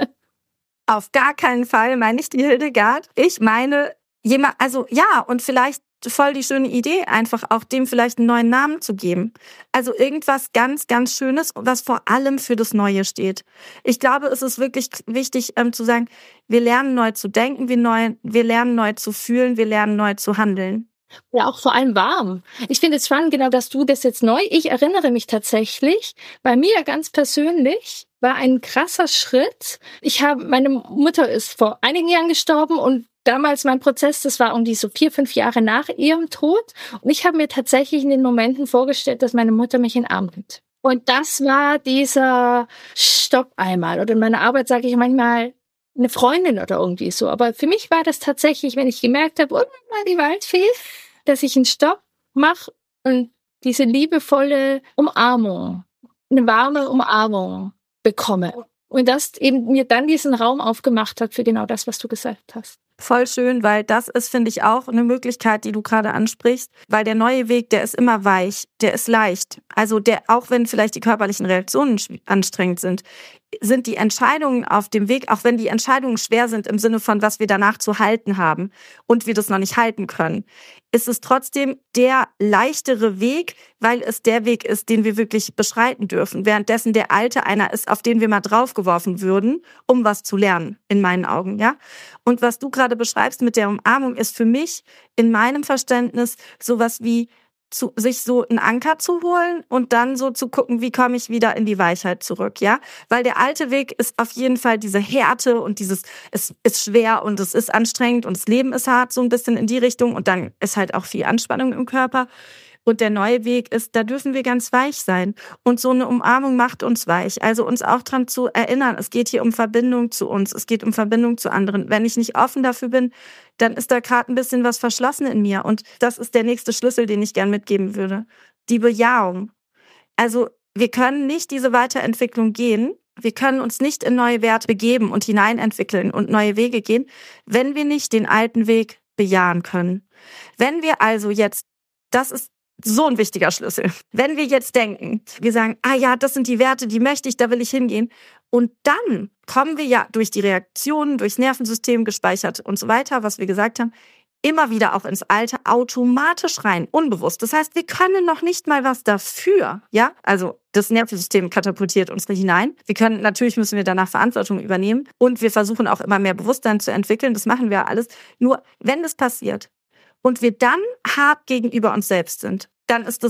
Auf gar keinen Fall meine ich die Hildegard. Ich meine jemand, also ja, und vielleicht voll die schöne Idee, einfach auch dem vielleicht einen neuen Namen zu geben. Also irgendwas ganz, ganz Schönes, was vor allem für das Neue steht. Ich glaube, es ist wirklich wichtig ähm, zu sagen, wir lernen neu zu denken, wir, neu, wir lernen neu zu fühlen, wir lernen neu zu handeln. Ja, auch vor allem warm. Ich finde es spannend, genau, dass du das jetzt neu, ich erinnere mich tatsächlich, bei mir ganz persönlich war ein krasser Schritt. Ich habe, meine Mutter ist vor einigen Jahren gestorben und damals mein Prozess, das war um die so vier, fünf Jahre nach ihrem Tod. Und ich habe mir tatsächlich in den Momenten vorgestellt, dass meine Mutter mich in den Arm nimmt. Und das war dieser Stopp einmal. Oder in meiner Arbeit sage ich manchmal eine Freundin oder irgendwie so. Aber für mich war das tatsächlich, wenn ich gemerkt habe, oh, die Waldfee, dass ich einen Stopp mache und diese liebevolle Umarmung, eine warme Umarmung bekomme. Und das eben mir dann diesen Raum aufgemacht hat für genau das, was du gesagt hast. Voll schön, weil das ist, finde ich, auch eine Möglichkeit, die du gerade ansprichst, weil der neue Weg, der ist immer weich, der ist leicht. Also der, auch wenn vielleicht die körperlichen Reaktionen anstrengend sind, sind die Entscheidungen auf dem Weg, auch wenn die Entscheidungen schwer sind im Sinne von, was wir danach zu halten haben und wir das noch nicht halten können, ist es trotzdem der leichtere Weg, weil es der Weg ist, den wir wirklich beschreiten dürfen. Währenddessen der alte einer ist, auf den wir mal draufgeworfen würden, um was zu lernen, in meinen Augen, ja. Und was du gerade beschreibst mit der Umarmung, ist für mich in meinem Verständnis sowas wie zu, sich so einen Anker zu holen und dann so zu gucken, wie komme ich wieder in die Weichheit zurück, ja? Weil der alte Weg ist auf jeden Fall diese Härte und dieses, es ist schwer und es ist anstrengend und das Leben ist hart, so ein bisschen in die Richtung und dann ist halt auch viel Anspannung im Körper. Und der neue Weg ist, da dürfen wir ganz weich sein. Und so eine Umarmung macht uns weich. Also uns auch dran zu erinnern, es geht hier um Verbindung zu uns, es geht um Verbindung zu anderen. Wenn ich nicht offen dafür bin, dann ist da gerade ein bisschen was verschlossen in mir. Und das ist der nächste Schlüssel, den ich gern mitgeben würde. Die Bejahung. Also wir können nicht diese Weiterentwicklung gehen, wir können uns nicht in neue Werte begeben und hineinentwickeln und neue Wege gehen, wenn wir nicht den alten Weg bejahen können. Wenn wir also jetzt, das ist so ein wichtiger Schlüssel. Wenn wir jetzt denken, wir sagen, ah ja, das sind die Werte, die möchte ich, da will ich hingehen. Und dann kommen wir ja durch die Reaktionen, durchs Nervensystem gespeichert und so weiter, was wir gesagt haben, immer wieder auch ins Alte automatisch rein, unbewusst. Das heißt, wir können noch nicht mal was dafür, ja? Also das Nervensystem katapultiert uns hinein. Wir können, natürlich müssen wir danach Verantwortung übernehmen und wir versuchen auch immer mehr Bewusstsein zu entwickeln. Das machen wir alles. Nur wenn das passiert und wir dann hart gegenüber uns selbst sind, dann ist das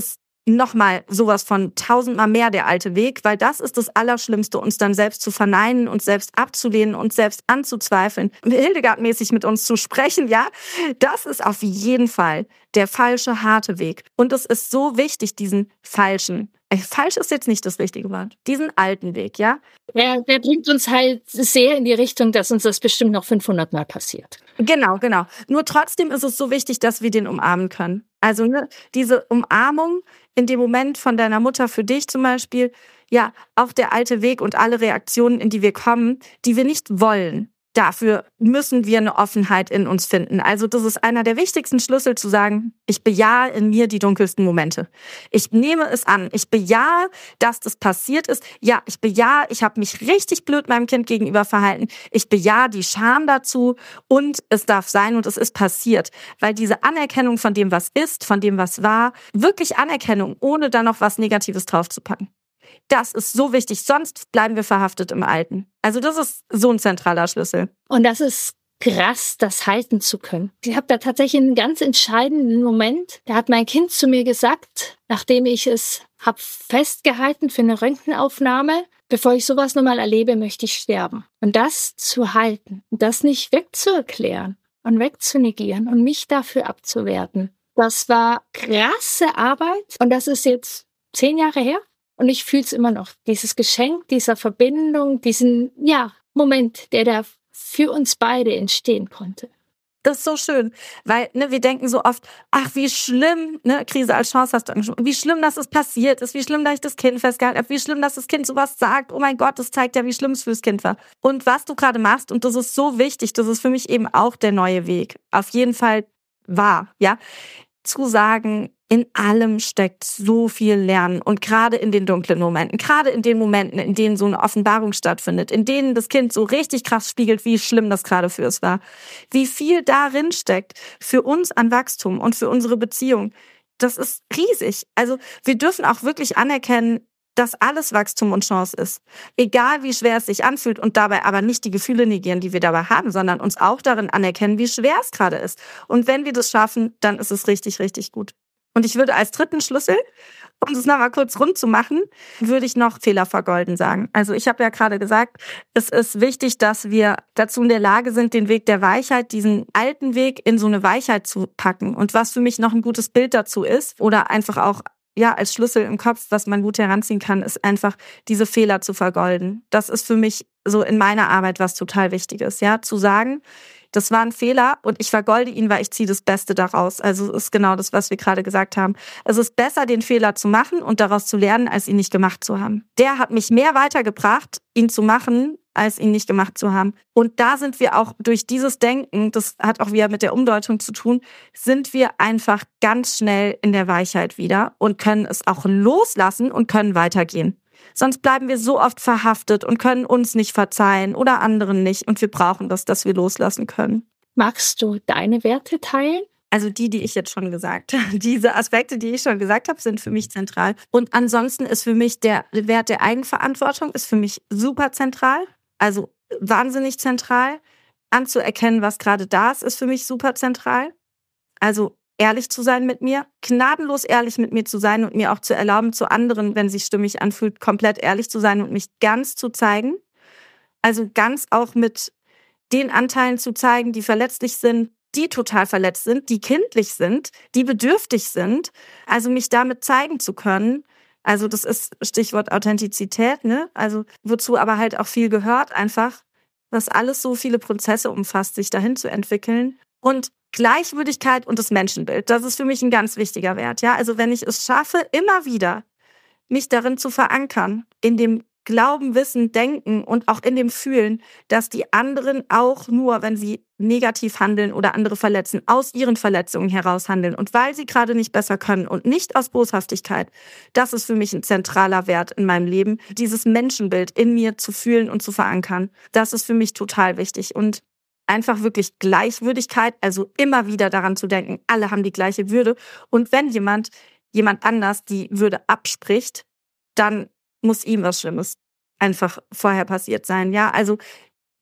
nochmal sowas von tausendmal mehr der alte Weg, weil das ist das Allerschlimmste, uns dann selbst zu verneinen, uns selbst abzulehnen, uns selbst anzuzweifeln, Hildegard-mäßig mit uns zu sprechen, ja, das ist auf jeden Fall der falsche, harte Weg. Und es ist so wichtig, diesen falschen, äh, falsch ist jetzt nicht das richtige Wort, diesen alten Weg, ja. Der, der bringt uns halt sehr in die Richtung, dass uns das bestimmt noch fünfhundert Mal passiert. Genau, genau. Nur trotzdem ist es so wichtig, dass wir den umarmen können. Also ne, diese Umarmung in dem Moment von deiner Mutter für dich zum Beispiel, ja, auch der alte Weg und alle Reaktionen, in die wir kommen, die wir nicht wollen. Dafür müssen wir eine Offenheit in uns finden. Also das ist einer der wichtigsten Schlüssel zu sagen, ich bejahe in mir die dunkelsten Momente. Ich nehme es an. Ich bejahe, dass das passiert ist. Ja, ich bejahe, ich habe mich richtig blöd meinem Kind gegenüber verhalten. Ich bejahe die Scham dazu und es darf sein und es ist passiert. Weil diese Anerkennung von dem, was ist, von dem, was war, wirklich Anerkennung, ohne da noch was Negatives draufzupacken. Das ist so wichtig, sonst bleiben wir verhaftet im Alten. Also das ist so ein zentraler Schlüssel. Und das ist krass, das halten zu können. Ich habe da tatsächlich einen ganz entscheidenden Moment. Da hat mein Kind zu mir gesagt, nachdem ich es habe festgehalten für eine Röntgenaufnahme, bevor ich sowas nochmal erlebe, möchte ich sterben. Und das zu halten, das nicht wegzuerklären und wegzunegieren und mich dafür abzuwerten, das war krasse Arbeit. Und das ist jetzt zehn Jahre her. Und ich fühle es immer noch. Dieses Geschenk, dieser Verbindung, diesen, ja, Moment, der da für uns beide entstehen konnte. Das ist so schön, weil ne, wir denken so oft, ach, wie schlimm, ne, Krise als Chance hast du angesprochen, wie schlimm, dass es passiert ist, wie schlimm, dass ich das Kind festgehalten habe, wie schlimm, dass das Kind sowas sagt, oh mein Gott, das zeigt ja, wie schlimm es fürs Kind war. Und was du gerade machst, und das ist so wichtig, das ist für mich eben auch der neue Weg, auf jeden Fall wahr, ja, zu sagen, in allem steckt so viel Lernen und gerade in den dunklen Momenten, gerade in den Momenten, in denen so eine Offenbarung stattfindet, in denen das Kind so richtig krass spiegelt, wie schlimm das gerade für es war, wie viel darin steckt für uns an Wachstum und für unsere Beziehung. Das ist riesig. Also wir dürfen auch wirklich anerkennen, dass alles Wachstum und Chance ist. Egal wie schwer es sich anfühlt und dabei aber nicht die Gefühle negieren, die wir dabei haben, sondern uns auch darin anerkennen, wie schwer es gerade ist. Und wenn wir das schaffen, dann ist es richtig, richtig gut. Und ich würde als dritten Schlüssel, um es nochmal kurz rund zu machen, würde ich noch Fehler vergolden sagen. Also ich habe ja gerade gesagt, es ist wichtig, dass wir dazu in der Lage sind, den Weg der Weichheit, diesen alten Weg in so eine Weichheit zu packen. Und was für mich noch ein gutes Bild dazu ist oder einfach auch ja als Schlüssel im Kopf, was man gut heranziehen kann, ist einfach diese Fehler zu vergolden. Das ist für mich so in meiner Arbeit was total Wichtiges, ja, zu sagen, das war ein Fehler und ich vergolde ihn, weil ich ziehe das Beste daraus. Also es ist genau das, was wir gerade gesagt haben. Es ist besser, den Fehler zu machen und daraus zu lernen, als ihn nicht gemacht zu haben. Der hat mich mehr weitergebracht, ihn zu machen, als ihn nicht gemacht zu haben. Und da sind wir auch durch dieses Denken, das hat auch wieder mit der Umdeutung zu tun, sind wir einfach ganz schnell in der Weichheit wieder und können es auch loslassen und können weitergehen. Sonst bleiben wir so oft verhaftet und können uns nicht verzeihen oder anderen nicht. Und wir brauchen das, dass wir loslassen können. Magst du deine Werte teilen? Also die, die ich jetzt schon gesagt habe. Diese Aspekte, die ich schon gesagt habe, sind für mich zentral. Und ansonsten ist für mich der Wert der Eigenverantwortung ist für mich super zentral. Also wahnsinnig zentral. Anzuerkennen, was gerade da ist, ist für mich super zentral. Also ehrlich zu sein mit mir, gnadenlos ehrlich mit mir zu sein und mir auch zu erlauben, zu anderen, wenn sich stimmig anfühlt, komplett ehrlich zu sein und mich ganz zu zeigen. Also ganz auch mit den Anteilen zu zeigen, die verletzlich sind, die total verletzt sind, die kindlich sind, die bedürftig sind. Also mich damit zeigen zu können. Also das ist Stichwort Authentizität, ne? Also wozu aber halt auch viel gehört einfach, was alles so viele Prozesse umfasst, sich dahin zu entwickeln. Und Gleichwürdigkeit und das Menschenbild, das ist für mich ein ganz wichtiger Wert. Ja, also wenn ich es schaffe, immer wieder mich darin zu verankern, in dem Glauben, Wissen, Denken und auch in dem Fühlen, dass die anderen auch nur, wenn sie negativ handeln oder andere verletzen, aus ihren Verletzungen heraus handeln und weil sie gerade nicht besser können und nicht aus Boshaftigkeit, das ist für mich ein zentraler Wert in meinem Leben, dieses Menschenbild in mir zu fühlen und zu verankern. Das ist für mich total wichtig und einfach wirklich Gleichwürdigkeit, also immer wieder daran zu denken, alle haben die gleiche Würde. Und wenn jemand, jemand anders die Würde abspricht, dann muss ihm was Schlimmes einfach vorher passiert sein. Ja, also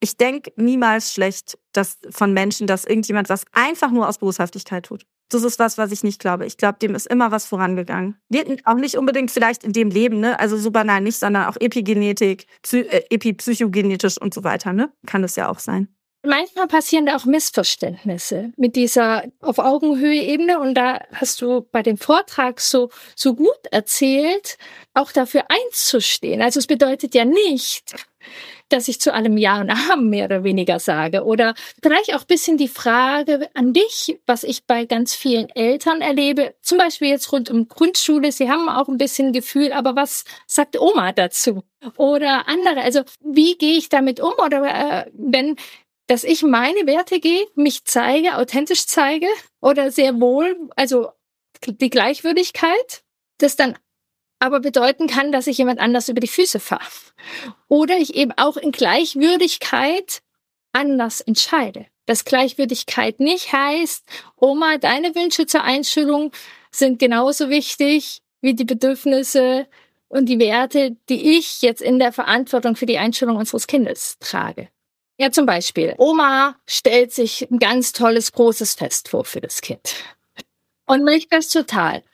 Ich denke niemals schlecht dass von Menschen, dass irgendjemand was einfach nur aus Boshaftigkeit tut. Das ist was, was ich nicht glaube. Ich glaube, dem ist immer was vorangegangen. Auch nicht unbedingt vielleicht in dem Leben, ne? Also so banal nicht, sondern auch Epigenetik, Psy- äh, epipsychogenetisch und so weiter, ne? Kann das ja auch sein. Manchmal passieren da auch Missverständnisse mit dieser auf Augenhöhe-Ebene. Und da hast du bei dem Vortrag so, so gut erzählt, auch dafür einzustehen. Also es bedeutet ja nicht, dass ich zu allem Ja und Amen mehr oder weniger sage. Oder vielleicht auch ein bisschen die Frage an dich, was ich bei ganz vielen Eltern erlebe, zum Beispiel jetzt rund um Grundschule, sie haben auch ein bisschen Gefühl, aber was sagt Oma dazu? Oder andere, also wie gehe ich damit um? Oder äh, wenn, dass ich meine Werte gehe, mich zeige, authentisch zeige oder sehr wohl, also die Gleichwürdigkeit, das dann aber bedeuten kann, dass ich jemand anders über die Füße fahre. Oder ich eben auch in Gleichwürdigkeit anders entscheide. Dass Gleichwürdigkeit nicht heißt, Oma, deine Wünsche zur Einschulung sind genauso wichtig wie die Bedürfnisse und die Werte, die ich jetzt in der Verantwortung für die Einschulung unseres Kindes trage. Ja, zum Beispiel, Oma stellt sich ein ganz tolles, großes Fest vor für das Kind und möchte das total.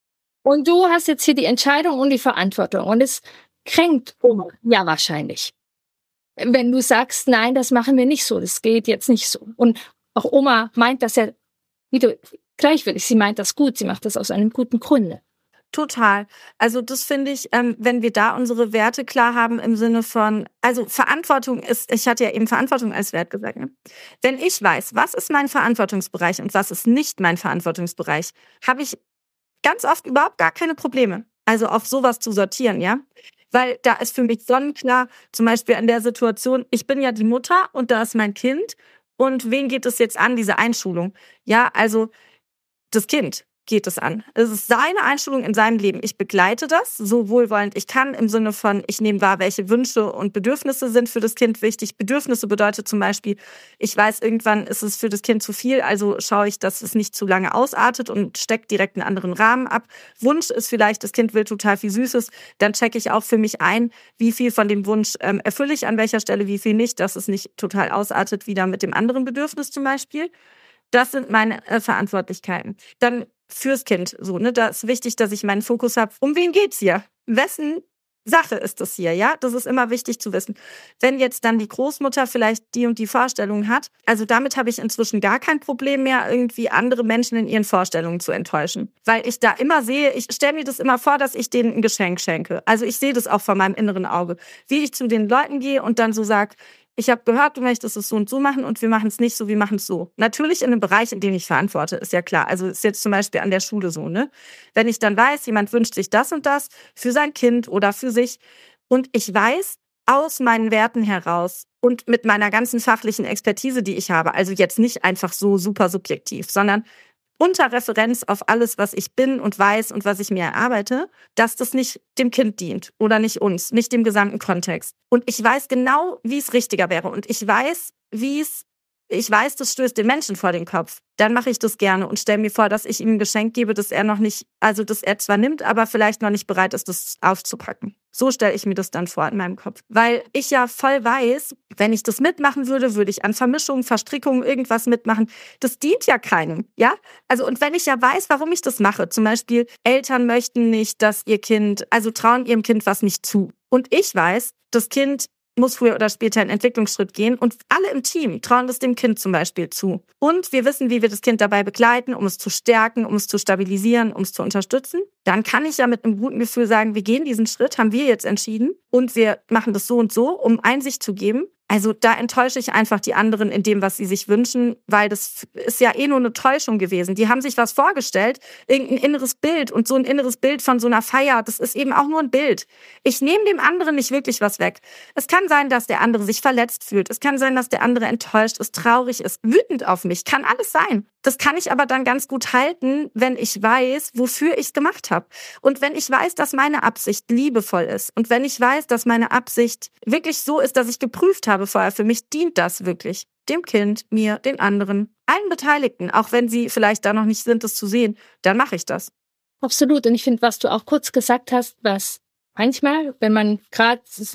Und du hast jetzt hier die Entscheidung und die Verantwortung. Und es kränkt Oma. Ja, wahrscheinlich. Wenn du sagst, nein, das machen wir nicht so. Das geht jetzt nicht so. Und auch Oma meint das ja, wie du, gleichwürdig. Sie meint das gut. Sie macht das aus einem guten Grunde. Total. Also das finde ich, ähm, wenn wir da unsere Werte klar haben im Sinne von, also Verantwortung ist, ich hatte ja eben Verantwortung als Wert gesagt. Ne? Wenn ich weiß, was ist mein Verantwortungsbereich und was ist nicht mein Verantwortungsbereich, habe ich ganz oft überhaupt gar keine Probleme. Also auf sowas zu sortieren, ja. Weil da ist für mich sonnenklar, zum Beispiel an der Situation, ich bin ja die Mutter und da ist mein Kind. Und wen geht es jetzt an, diese Einschulung? Ja, also das Kind geht es an. Es ist seine Einschulung in seinem Leben. Ich begleite das so wohlwollend ich kann, im Sinne von, ich nehme wahr, welche Wünsche und Bedürfnisse sind für das Kind wichtig. Bedürfnisse bedeutet zum Beispiel, ich weiß, irgendwann ist es für das Kind zu viel, also schaue ich, dass es nicht zu lange ausartet und stecke direkt einen anderen Rahmen ab. Wunsch ist vielleicht, das Kind will total viel Süßes, dann checke ich auch für mich ein, wie viel von dem Wunsch ähm, erfülle ich an welcher Stelle, wie viel nicht, dass es nicht total ausartet, wieder mit dem anderen Bedürfnis zum Beispiel. Das sind meine äh, Verantwortlichkeiten. Dann fürs Kind, so, ne, da ist wichtig, dass ich meinen Fokus habe. Um wen geht's hier? Wessen Sache ist das hier, ja? Das ist immer wichtig zu wissen. Wenn jetzt dann die Großmutter vielleicht die und die Vorstellungen hat, also damit habe ich inzwischen gar kein Problem mehr, irgendwie andere Menschen in ihren Vorstellungen zu enttäuschen. Weil ich da immer sehe, ich stelle mir das immer vor, dass ich denen ein Geschenk schenke. Also ich sehe das auch vor meinem inneren Auge. Wie ich zu den Leuten gehe und dann so sage, ich habe gehört, du möchtest es so und so machen und wir machen es nicht so, wir machen es so. Natürlich in einem Bereich, in dem ich verantworte, ist ja klar. Also ist jetzt zum Beispiel an der Schule so, ne? Wenn ich dann weiß, jemand wünscht sich das und das für sein Kind oder für sich und ich weiß aus meinen Werten heraus und mit meiner ganzen fachlichen Expertise, die ich habe, also jetzt nicht einfach so super subjektiv, sondern unter Referenz auf alles, was ich bin und weiß und was ich mir erarbeite, dass das nicht dem Kind dient oder nicht uns, nicht dem gesamten Kontext. Und ich weiß genau, wie es richtiger wäre. Und ich weiß, wie es, ich weiß, das stößt den Menschen vor den Kopf. Dann mache ich das gerne und stelle mir vor, dass ich ihm ein Geschenk gebe, das er noch nicht, also das er zwar nimmt, aber vielleicht noch nicht bereit ist, das aufzupacken. So stelle ich mir das dann vor in meinem Kopf. Weil ich ja voll weiß, wenn ich das mitmachen würde, würde ich an Vermischungen, Verstrickungen, irgendwas mitmachen. Das dient ja keinem, ja? Also und wenn ich ja weiß, warum ich das mache, zum Beispiel Eltern möchten nicht, dass ihr Kind, also trauen ihrem Kind was nicht zu. Und ich weiß, das Kind muss früher oder später einen Entwicklungsschritt gehen und alle im Team trauen das dem Kind zum Beispiel zu. Und wir wissen, wie wir das Kind dabei begleiten, um es zu stärken, um es zu stabilisieren, um es zu unterstützen. Dann kann ich ja mit einem guten Gefühl sagen, wir gehen diesen Schritt, haben wir jetzt entschieden und wir machen das so und so, um Einsicht zu geben. Also da enttäusche ich einfach die anderen in dem, was sie sich wünschen, weil das ist ja eh nur eine Täuschung gewesen. Die haben sich was vorgestellt, irgendein inneres Bild und so ein inneres Bild von so einer Feier, das ist eben auch nur ein Bild. Ich nehme dem anderen nicht wirklich was weg. Es kann sein, dass der andere sich verletzt fühlt. Es kann sein, dass der andere enttäuscht ist, traurig ist, wütend auf mich. Kann alles sein. Das kann ich aber dann ganz gut halten, wenn ich weiß, wofür ich es gemacht habe. Und wenn ich weiß, dass meine Absicht liebevoll ist und wenn ich weiß, dass meine Absicht wirklich so ist, dass ich geprüft habe vorher, für mich dient das wirklich dem Kind, mir, den anderen, allen Beteiligten, auch wenn sie vielleicht da noch nicht sind, das zu sehen, dann mache ich das. Absolut. Und ich finde, was du auch kurz gesagt hast, was manchmal, wenn man gerade, es ist noch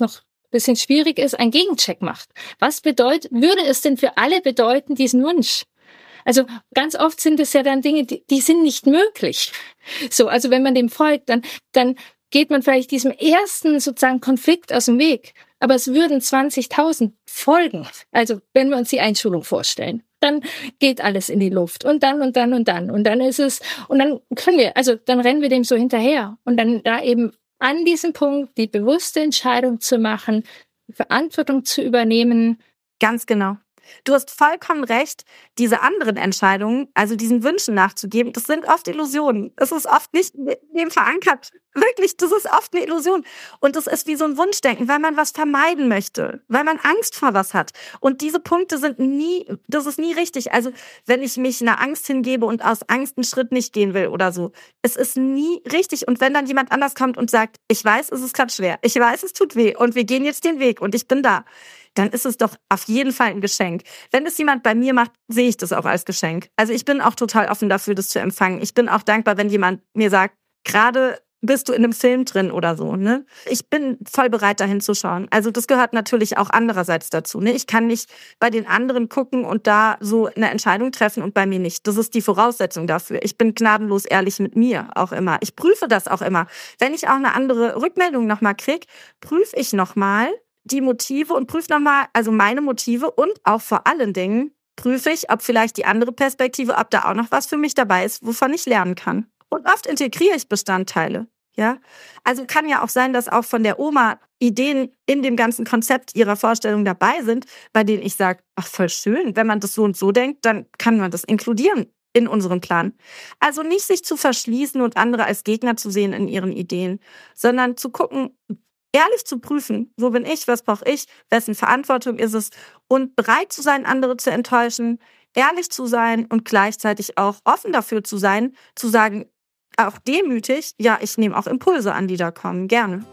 bisschen schwierig ist, einen Gegencheck macht. Was bedeutet, würde es denn für alle bedeuten, diesen Wunsch? Also ganz oft sind es ja dann Dinge, die, die sind nicht möglich. So, also wenn man dem folgt, dann, dann geht man vielleicht diesem ersten sozusagen Konflikt aus dem Weg. Aber es würden zwanzigtausend folgen. Also wenn wir uns die Einschulung vorstellen, dann geht alles in die Luft und dann und dann und dann und dann ist es und dann können wir, also dann rennen wir dem so hinterher und dann da eben an diesem Punkt die bewusste Entscheidung zu machen, die Verantwortung zu übernehmen. Ganz genau. Du hast vollkommen recht, diese anderen Entscheidungen, also diesen Wünschen nachzugeben, das sind oft Illusionen. Es ist oft nicht in dem verankert. Wirklich, das ist oft eine Illusion. Und das ist wie so ein Wunschdenken, weil man was vermeiden möchte, weil man Angst vor was hat. Und diese Punkte sind nie, das ist nie richtig. Also wenn ich mich einer Angst hingebe und aus Angst einen Schritt nicht gehen will oder so, es ist nie richtig. Und wenn dann jemand anders kommt und sagt, ich weiß, es ist gerade schwer, ich weiß, es tut weh und wir gehen jetzt den Weg und ich bin da, dann ist es doch auf jeden Fall ein Geschenk. Wenn es jemand bei mir macht, sehe ich das auch als Geschenk. Also ich bin auch total offen dafür, das zu empfangen. Ich bin auch dankbar, wenn jemand mir sagt, gerade bist du in einem Film drin oder so, ne? Ich bin voll bereit, dahin zu schauen. Also das gehört natürlich auch andererseits dazu, ne? Ich kann nicht bei den anderen gucken und da so eine Entscheidung treffen und bei mir nicht. Das ist die Voraussetzung dafür. Ich bin gnadenlos ehrlich mit mir auch immer. Ich prüfe das auch immer. Wenn ich auch eine andere Rückmeldung nochmal kriege, prüfe ich nochmal die Motive und prüfe nochmal, also meine Motive und auch vor allen Dingen prüfe ich, ob vielleicht die andere Perspektive, ob da auch noch was für mich dabei ist, wovon ich lernen kann. Und oft integriere ich Bestandteile, ja. Also kann ja auch sein, dass auch von der Oma Ideen in dem ganzen Konzept ihrer Vorstellung dabei sind, bei denen ich sage, ach voll schön, wenn man das so und so denkt, dann kann man das inkludieren in unseren Plan. Also nicht sich zu verschließen und andere als Gegner zu sehen in ihren Ideen, sondern zu gucken, ehrlich zu prüfen, wo bin ich, was brauche ich, wessen Verantwortung ist es und bereit zu sein, andere zu enttäuschen, ehrlich zu sein und gleichzeitig auch offen dafür zu sein, zu sagen, auch demütig, ja, ich nehme auch Impulse an, die da kommen, gerne.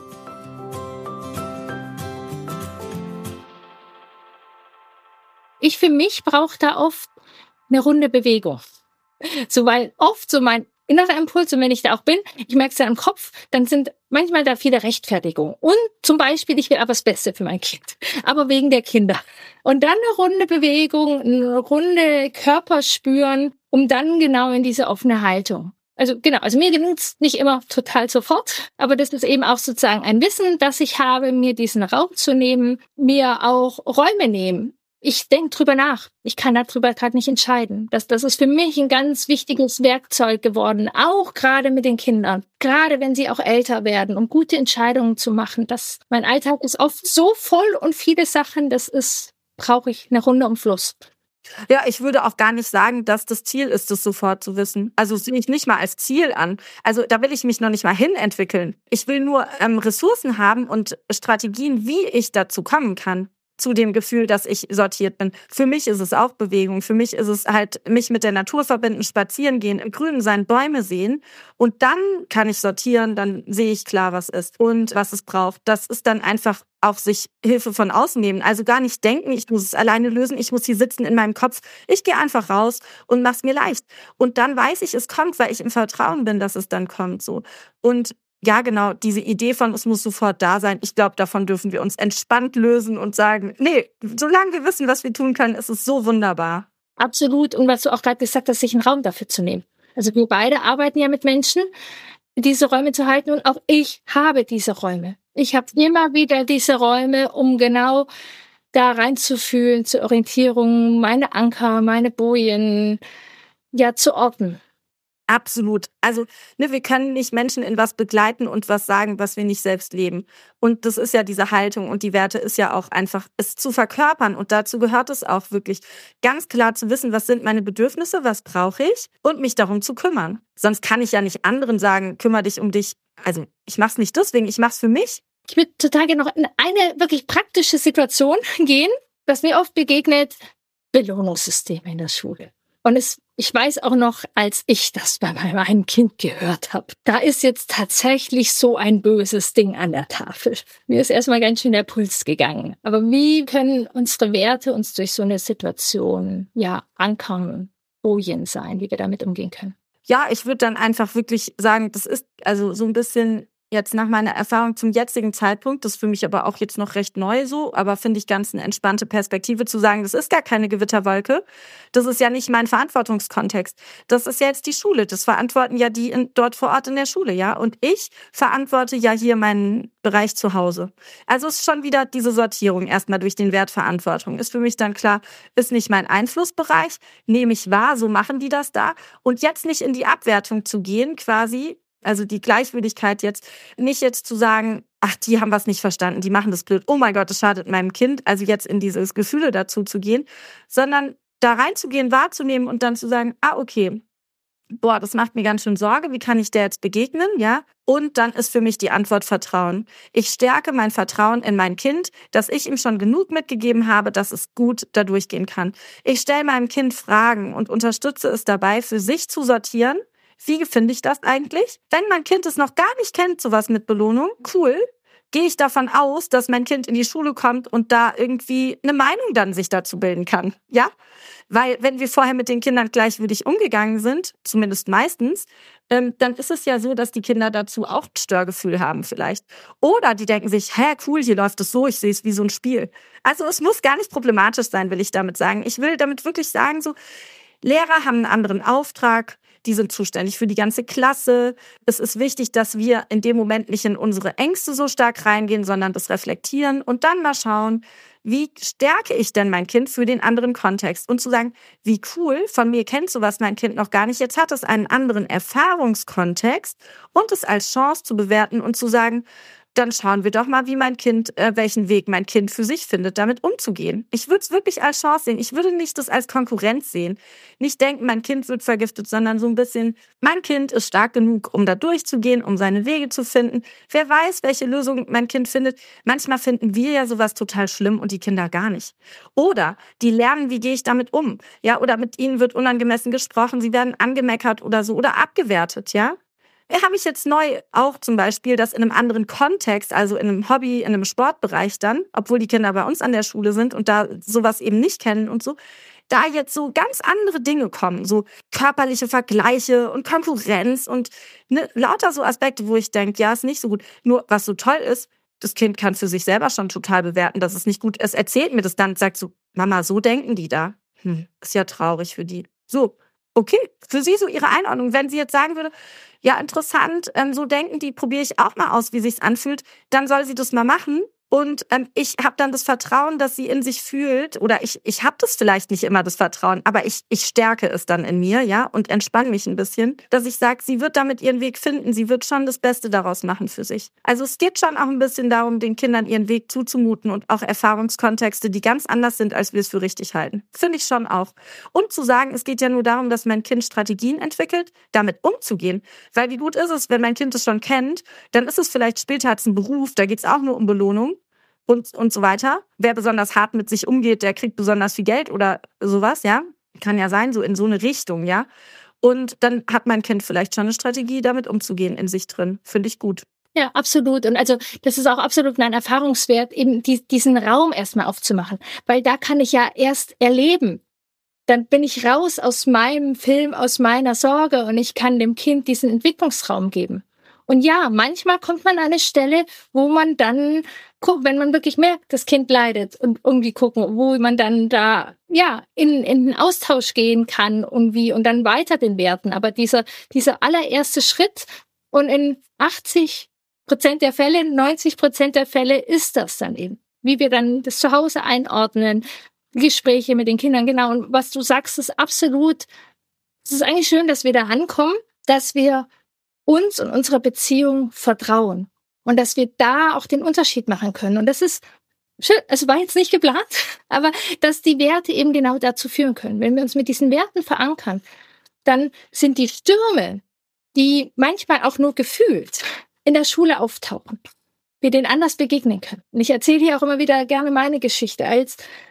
Ich für mich brauche da oft eine runde Bewegung. So, weil oft so mein innerer Impuls, und wenn ich da auch bin, ich merke es ja im Kopf, dann sind manchmal da viele Rechtfertigungen. Und zum Beispiel, ich will aber das Beste für mein Kind, aber wegen der Kinder. Und dann eine runde Bewegung, eine runde Körper spüren, um dann genau in diese offene Haltung. Also genau, also mir gelingt es nicht immer total sofort, aber das ist eben auch sozusagen ein Wissen, das ich habe, mir diesen Raum zu nehmen, mir auch Räume nehmen. Ich denke drüber nach. Ich kann darüber gerade nicht entscheiden. Das, das ist für mich ein ganz wichtiges Werkzeug geworden, auch gerade mit den Kindern. Gerade wenn sie auch älter werden, um gute Entscheidungen zu machen. Das, mein Alltag ist oft so voll und viele Sachen, das ist, brauche ich eine Runde um Fluss. Ja, ich würde auch gar nicht sagen, dass das Ziel ist, das sofort zu wissen. Also das sehe ich nicht mal als Ziel an. Also da will ich mich noch nicht mal hin entwickeln. Ich will nur ähm, Ressourcen haben und Strategien, wie ich dazu kommen kann. Zu dem Gefühl, dass ich sortiert bin. Für mich ist es auch Bewegung. Für mich ist es halt, mich mit der Natur verbinden, spazieren gehen, im Grünen sein, Bäume sehen. Und dann kann ich sortieren, dann sehe ich klar, was ist und was es braucht. Das ist dann einfach auch sich Hilfe von außen nehmen. Also gar nicht denken, ich muss es alleine lösen, ich muss hier sitzen in meinem Kopf. Ich gehe einfach raus und mach's mir leicht. Und dann weiß ich, es kommt, weil ich im Vertrauen bin, dass es dann kommt. So. Und ja, genau, diese Idee von, es muss sofort da sein, ich glaube, davon dürfen wir uns entspannt lösen und sagen, nee, solange wir wissen, was wir tun können, ist es so wunderbar. Absolut. Und was du auch gerade gesagt hast, sich einen Raum dafür zu nehmen. Also wir beide arbeiten ja mit Menschen, diese Räume zu halten und auch ich habe diese Räume. Ich habe immer wieder diese Räume, um genau da reinzufühlen, zur Orientierung, meine Anker, meine Bojen, ja, zu orten. Absolut. Also, ne, wir können nicht Menschen in was begleiten und was sagen, was wir nicht selbst leben. Und das ist ja diese Haltung und die Werte ist ja auch einfach, es zu verkörpern. Und dazu gehört es auch wirklich ganz klar zu wissen, was sind meine Bedürfnisse, was brauche ich und mich darum zu kümmern. Sonst kann ich ja nicht anderen sagen, kümmere dich um dich. Also, ich mach's nicht deswegen, ich mach's für mich. Ich würde total gerne noch in eine wirklich praktische Situation gehen, was mir oft begegnet, Belohnungssysteme in der Schule. Und es, ich weiß auch noch, als ich das bei meinem Kind gehört habe, da ist jetzt tatsächlich so ein böses Ding an der Tafel. Mir ist erstmal ganz schön der Puls gegangen. Aber wie können unsere Werte uns durch so eine Situation, ja, ankern, Bojen sein, wie wir damit umgehen können? Ja, ich würde dann einfach wirklich sagen, das ist also so ein bisschen jetzt nach meiner Erfahrung zum jetzigen Zeitpunkt, das ist für mich aber auch jetzt noch recht neu so, aber finde ich ganz eine entspannte Perspektive zu sagen, das ist gar keine Gewitterwolke. Das ist ja nicht mein Verantwortungskontext. Das ist ja jetzt die Schule. Das verantworten ja die in, dort vor Ort in der Schule, ja. Und ich verantworte ja hier meinen Bereich zu Hause. Also ist schon wieder diese Sortierung erstmal durch den Wert Verantwortung. Ist für mich dann klar, ist nicht mein Einflussbereich, nehme ich wahr, so machen die das da. Und jetzt nicht in die Abwertung zu gehen quasi, also die Gleichwürdigkeit jetzt, nicht jetzt zu sagen, ach, die haben was nicht verstanden, die machen das blöd, oh mein Gott, das schadet meinem Kind, also jetzt in dieses Gefühle dazu zu gehen, sondern da reinzugehen, wahrzunehmen und dann zu sagen, ah, okay, boah, das macht mir ganz schön Sorge, wie kann ich der jetzt begegnen, ja? Und dann ist für mich die Antwort Vertrauen. Ich stärke mein Vertrauen in mein Kind, dass ich ihm schon genug mitgegeben habe, dass es gut da durchgehen kann. Ich stelle meinem Kind Fragen und unterstütze es dabei, für sich zu sortieren. Wie finde ich das eigentlich? Wenn mein Kind es noch gar nicht kennt, sowas mit Belohnung, cool, gehe ich davon aus, dass mein Kind in die Schule kommt und da irgendwie eine Meinung dann sich dazu bilden kann. Ja? Weil wenn wir vorher mit den Kindern gleichwürdig umgegangen sind, zumindest meistens, ähm, dann ist es ja so, dass die Kinder dazu auch ein Störgefühl haben vielleicht. Oder die denken sich, hä, cool, hier läuft es so, ich sehe es wie so ein Spiel. Also es muss gar nicht problematisch sein, will ich damit sagen. Ich will damit wirklich sagen, so Lehrer haben einen anderen Auftrag. Die sind zuständig für die ganze Klasse. Es ist wichtig, dass wir in dem Moment nicht in unsere Ängste so stark reingehen, sondern das reflektieren und dann mal schauen, wie stärke ich denn mein Kind für den anderen Kontext? Und zu sagen, wie cool, von mir kennt sowas mein Kind noch gar nicht. Jetzt hat es einen anderen Erfahrungskontext und es als Chance zu bewerten und zu sagen, dann schauen wir doch mal, wie mein Kind, äh, welchen Weg mein Kind für sich findet, damit umzugehen. Ich würde es wirklich als Chance sehen. Ich würde nicht das als Konkurrenz sehen. Nicht denken, mein Kind wird vergiftet, sondern so ein bisschen, mein Kind ist stark genug, um da durchzugehen, um seine Wege zu finden. Wer weiß, welche Lösung mein Kind findet. Manchmal finden wir ja sowas total schlimm und die Kinder gar nicht. Oder die lernen, wie gehe ich damit um? Ja, oder mit ihnen wird unangemessen gesprochen, sie werden angemeckert oder so oder abgewertet, ja? Habe ich jetzt neu auch zum Beispiel das in einem anderen Kontext, also in einem Hobby, in einem Sportbereich dann, obwohl die Kinder bei uns an der Schule sind und da sowas eben nicht kennen und so, da jetzt so ganz andere Dinge kommen, so körperliche Vergleiche und Konkurrenz und ne, lauter so Aspekte, wo ich denke, ja, ist nicht so gut. Nur was so toll ist, das Kind kann für sich selber schon total bewerten, dass es nicht gut ist. Erzählt mir das dann und sagt so, Mama, so denken die da. Hm, ist ja traurig für die. So, okay, für sie so ihre Einordnung. Wenn sie jetzt sagen würde, ja, interessant, ähm, so denken die, probiere ich auch mal aus, wie sich's anfühlt, dann soll sie das mal machen. Und ähm, ich habe dann das Vertrauen, dass sie in sich fühlt, oder ich ich habe das vielleicht nicht immer, das Vertrauen, aber ich ich stärke es dann in mir, ja, und entspanne mich ein bisschen, dass ich sage, sie wird damit ihren Weg finden, sie wird schon das Beste daraus machen für sich. Also es geht schon auch ein bisschen darum, den Kindern ihren Weg zuzumuten und auch Erfahrungskontexte, die ganz anders sind, als wir es für richtig halten. Finde ich schon auch. Und zu sagen, es geht ja nur darum, dass mein Kind Strategien entwickelt, damit umzugehen. Weil wie gut ist es, wenn mein Kind es schon kennt, dann ist es vielleicht später als ein Beruf, da geht es auch nur um Belohnung. Und, und so weiter. Wer besonders hart mit sich umgeht, der kriegt besonders viel Geld oder sowas, ja. Kann ja sein, so in so eine Richtung, ja. Und dann hat mein Kind vielleicht schon eine Strategie, damit umzugehen in sich drin. Finde ich gut. Ja, absolut. Und also das ist auch absolut ein Erfahrungswert, eben die, diesen Raum erstmal aufzumachen. Weil da kann ich ja erst erleben. Dann bin ich raus aus meinem Film, aus meiner Sorge und ich kann dem Kind diesen Entwicklungsraum geben. Und ja, manchmal kommt man an eine Stelle, wo man dann guckt, wenn man wirklich merkt, das Kind leidet und irgendwie gucken, wo man dann da, ja, in, in den Austausch gehen kann irgendwie und dann weiter den Werten. Aber dieser, dieser allererste Schritt und in achtzig Prozent der Fälle, neunzig Prozent der Fälle ist das dann eben. Wie wir dann das zu Hause einordnen, Gespräche mit den Kindern, genau. Und was du sagst, ist absolut, es ist eigentlich schön, dass wir da ankommen, dass wir uns und unserer Beziehung vertrauen und dass wir da auch den Unterschied machen können. Und das ist schön, es war jetzt nicht geplant, aber dass die Werte eben genau dazu führen können. Wenn wir uns mit diesen Werten verankern, dann sind die Stürme, die manchmal auch nur gefühlt in der Schule auftauchen, wir denen anders begegnen können. Und ich erzähle hier auch immer wieder gerne meine Geschichte. Als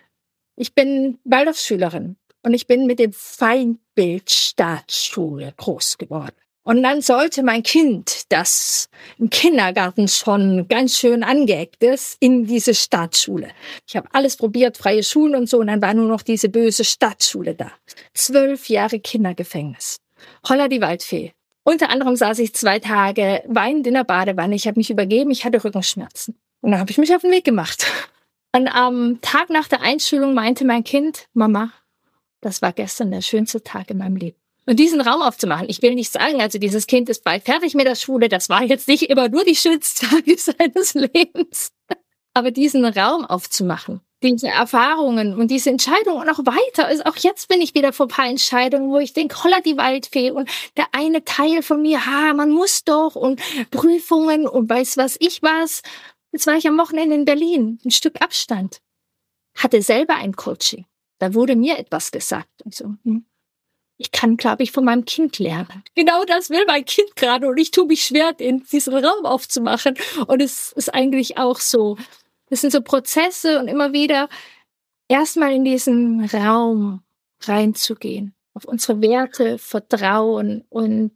ich bin Waldorfschülerin und ich bin mit dem Feindbild Staatsschule groß geworden. Und dann sollte mein Kind, das im Kindergarten schon ganz schön angeeckt ist, in diese Staatsschule. Ich habe alles probiert, freie Schulen und so, und dann war nur noch diese böse Staatsschule da. Zwölf Jahre Kindergefängnis. Holla die Waldfee. Unter anderem saß ich zwei Tage weinend in der Badewanne. Ich habe mich übergeben, ich hatte Rückenschmerzen. Und dann habe ich mich auf den Weg gemacht. Und am Tag nach der Einschulung meinte mein Kind, Mama, das war gestern der schönste Tag in meinem Leben. Und diesen Raum aufzumachen, ich will nicht sagen, also dieses Kind ist bald fertig mit der Schule, das war jetzt nicht immer nur die schönsten Tage seines Lebens. Aber diesen Raum aufzumachen, diese Erfahrungen und diese Entscheidungen und auch weiter, also auch jetzt bin ich wieder vor ein paar Entscheidungen, wo ich denke, holla die Waldfee und der eine Teil von mir, ha, man muss doch und Prüfungen und weiß was ich was. Jetzt war ich am Wochenende in Berlin, ein Stück Abstand, hatte selber ein Coaching. Da wurde mir etwas gesagt. Und so, hm. Ich kann, glaube ich, von meinem Kind lernen. Genau das will mein Kind gerade und ich tue mich schwer, in diesen Raum aufzumachen. Und es ist eigentlich auch so, es sind so Prozesse und immer wieder erstmal in diesen Raum reinzugehen, auf unsere Werte vertrauen und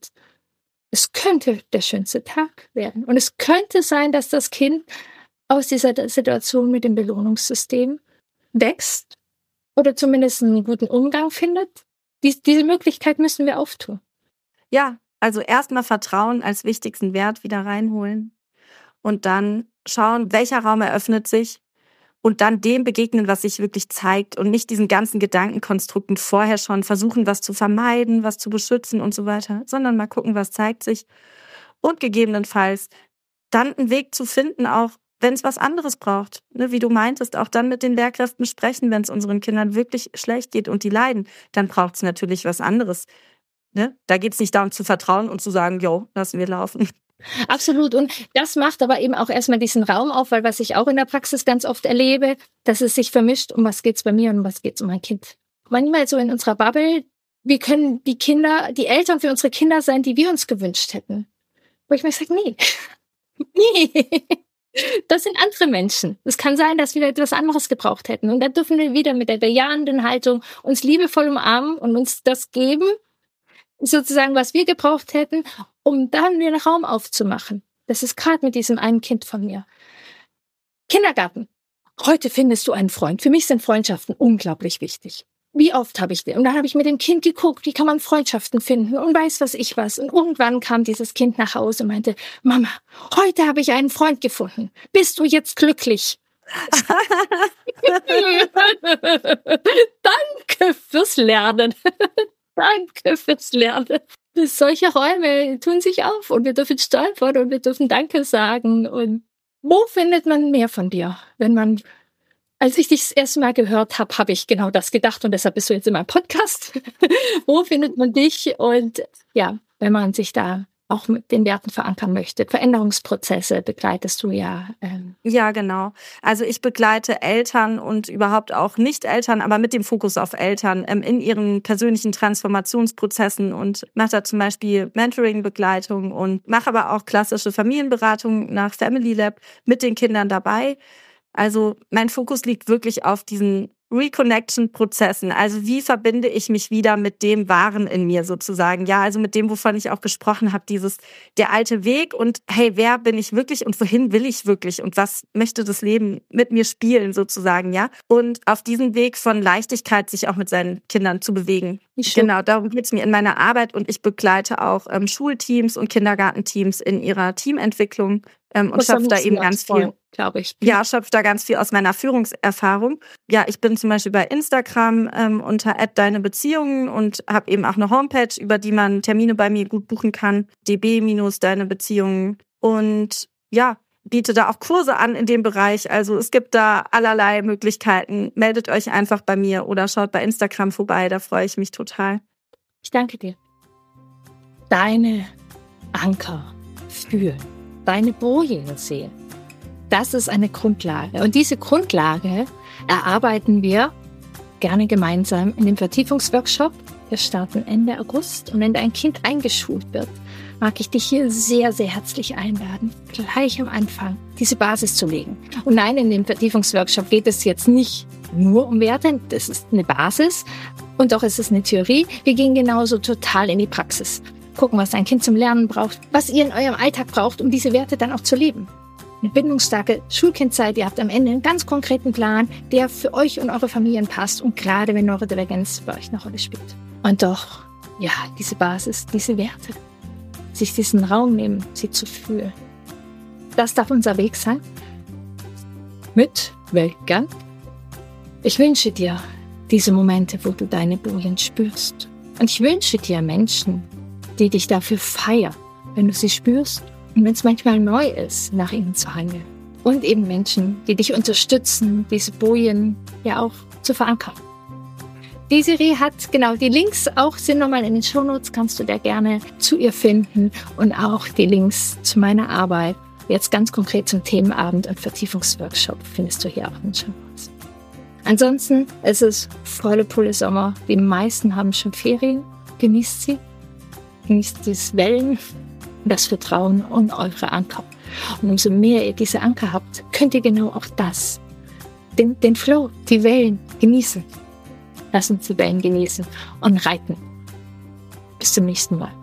es könnte der schönste Tag werden. Und es könnte sein, dass das Kind aus dieser Situation mit dem Belohnungssystem wächst oder zumindest einen guten Umgang findet. Dies, diese Möglichkeit müssen wir auftun. Ja, also erstmal Vertrauen als wichtigsten Wert wieder reinholen und dann schauen, welcher Raum eröffnet sich und dann dem begegnen, was sich wirklich zeigt und nicht diesen ganzen Gedankenkonstrukten vorher schon versuchen, was zu vermeiden, was zu beschützen und so weiter, sondern mal gucken, was zeigt sich und gegebenenfalls dann einen Weg zu finden, auch wenn es was anderes braucht, ne, wie du meintest, auch dann mit den Lehrkräften sprechen, wenn es unseren Kindern wirklich schlecht geht und die leiden, dann braucht es natürlich was anderes. Ne? Da geht es nicht darum zu vertrauen und zu sagen, jo, lassen wir laufen. Absolut. Und das macht aber eben auch erstmal diesen Raum auf, weil was ich auch in der Praxis ganz oft erlebe, dass es sich vermischt, um was geht's bei mir und um was geht's um mein Kind. Manchmal so in unserer Bubble, wir können die Kinder, die Eltern für unsere Kinder sein, die wir uns gewünscht hätten. Wo ich mir sage, nee, nee. Das sind andere Menschen. Es kann sein, dass wir etwas anderes gebraucht hätten. Und da dürfen wir wieder mit der bejahenden Haltung uns liebevoll umarmen und uns das geben, sozusagen, was wir gebraucht hätten, um dann den Raum aufzumachen. Das ist gerade mit diesem einen Kind von mir. Kindergarten. Heute findest du einen Freund. Für mich sind Freundschaften unglaublich wichtig. Wie oft habe ich den? Und dann habe ich mit dem Kind geguckt, wie kann man Freundschaften finden und weiß was ich was. Und irgendwann kam dieses Kind nach Hause und meinte, Mama, heute habe ich einen Freund gefunden. Bist du jetzt glücklich? Danke fürs Lernen. Danke fürs Lernen. Solche Räume tun sich auf und wir dürfen stolpern und wir dürfen Danke sagen. Und wo findet man mehr von dir, wenn man... Als ich dich das erste Mal gehört habe, habe ich genau das gedacht und deshalb bist du jetzt in meinem Podcast. Wo findet man dich? Und ja, wenn man sich da auch mit den Werten verankern möchte. Veränderungsprozesse begleitest du ja. Ähm. Ja, genau. Also ich begleite Eltern und überhaupt auch Nicht-Eltern, aber mit dem Fokus auf Eltern ähm, in ihren persönlichen Transformationsprozessen und mache da zum Beispiel Mentoring-Begleitung und mache aber auch klassische Familienberatung nach Family Lab mit den Kindern dabei. Also mein Fokus liegt wirklich auf diesen Reconnection-Prozessen. Also wie verbinde ich mich wieder mit dem Wahren in mir sozusagen? Ja, also mit dem, wovon ich auch gesprochen habe, dieses der alte Weg und hey, wer bin ich wirklich und wohin will ich wirklich und was möchte das Leben mit mir spielen sozusagen, ja? Und auf diesem Weg von Leichtigkeit sich auch mit seinen Kindern zu bewegen. Genau, darum geht es mir in meiner Arbeit und ich begleite auch ähm, Schulteams und Kindergartenteams in ihrer Teamentwicklung ähm, und schöpfe da eben ganz viel, glaube ich. Ja, schöpfe da ganz viel aus meiner Führungserfahrung. Ja, ich bin zum Beispiel bei Instagram ähm, unter at deine Beziehungen und habe eben auch eine Homepage, über die man Termine bei mir gut buchen kann, d b deine Beziehungen und ja, biete da auch Kurse an in dem Bereich. Also es gibt da allerlei Möglichkeiten. Meldet euch einfach bei mir oder schaut bei Instagram vorbei, da freue ich mich total. Ich danke dir. Deine Anker fühlen, deine Bojen sehen. Das ist eine Grundlage. Und diese Grundlage erarbeiten wir gerne gemeinsam in dem Vertiefungsworkshop. Wir starten Ende August. Und wenn dein Kind eingeschult wird, mag ich dich hier sehr, sehr herzlich einladen, gleich am Anfang diese Basis zu legen. Und nein, in dem Vertiefungsworkshop geht es jetzt nicht nur um Werte, das ist eine Basis und doch ist es eine Theorie. Wir gehen genauso total in die Praxis. Gucken, was dein Kind zum Lernen braucht, was ihr in eurem Alltag braucht, um diese Werte dann auch zu leben. Eine bindungsstarke Schulkindzeit, ihr habt am Ende einen ganz konkreten Plan, der für euch und eure Familien passt und gerade wenn Neurodivergenz bei euch eine Rolle spielt. Und doch, ja, diese Basis, diese Werte. sich diesen Raum nehmen, sie zu fühlen. Das darf unser Weg sein. Mit Weltgang. Ich wünsche dir diese Momente, wo du deine Bojen spürst. Und ich wünsche dir Menschen, die dich dafür feiern, wenn du sie spürst und wenn es manchmal neu ist, nach ihnen zu handeln. Und eben Menschen, die dich unterstützen, diese Bojen ja auch zu verankern. Die Serie hat, genau, die Links auch sind nochmal in den Shownotes, kannst du da gerne zu ihr finden und auch die Links zu meiner Arbeit. Jetzt ganz konkret zum Themenabend und Vertiefungsworkshop findest du hier auch in den Shownotes. Ansonsten ist es volle Pulle Sommer. Die meisten haben schon Ferien. Genießt sie. Genießt das Wellen, das Vertrauen und eure Anker. Und umso mehr ihr diese Anker habt, könnt ihr genau auch das, den, den Flow, die Wellen genießen. Lass uns die Wellen genießen und reiten. Bis zum nächsten Mal.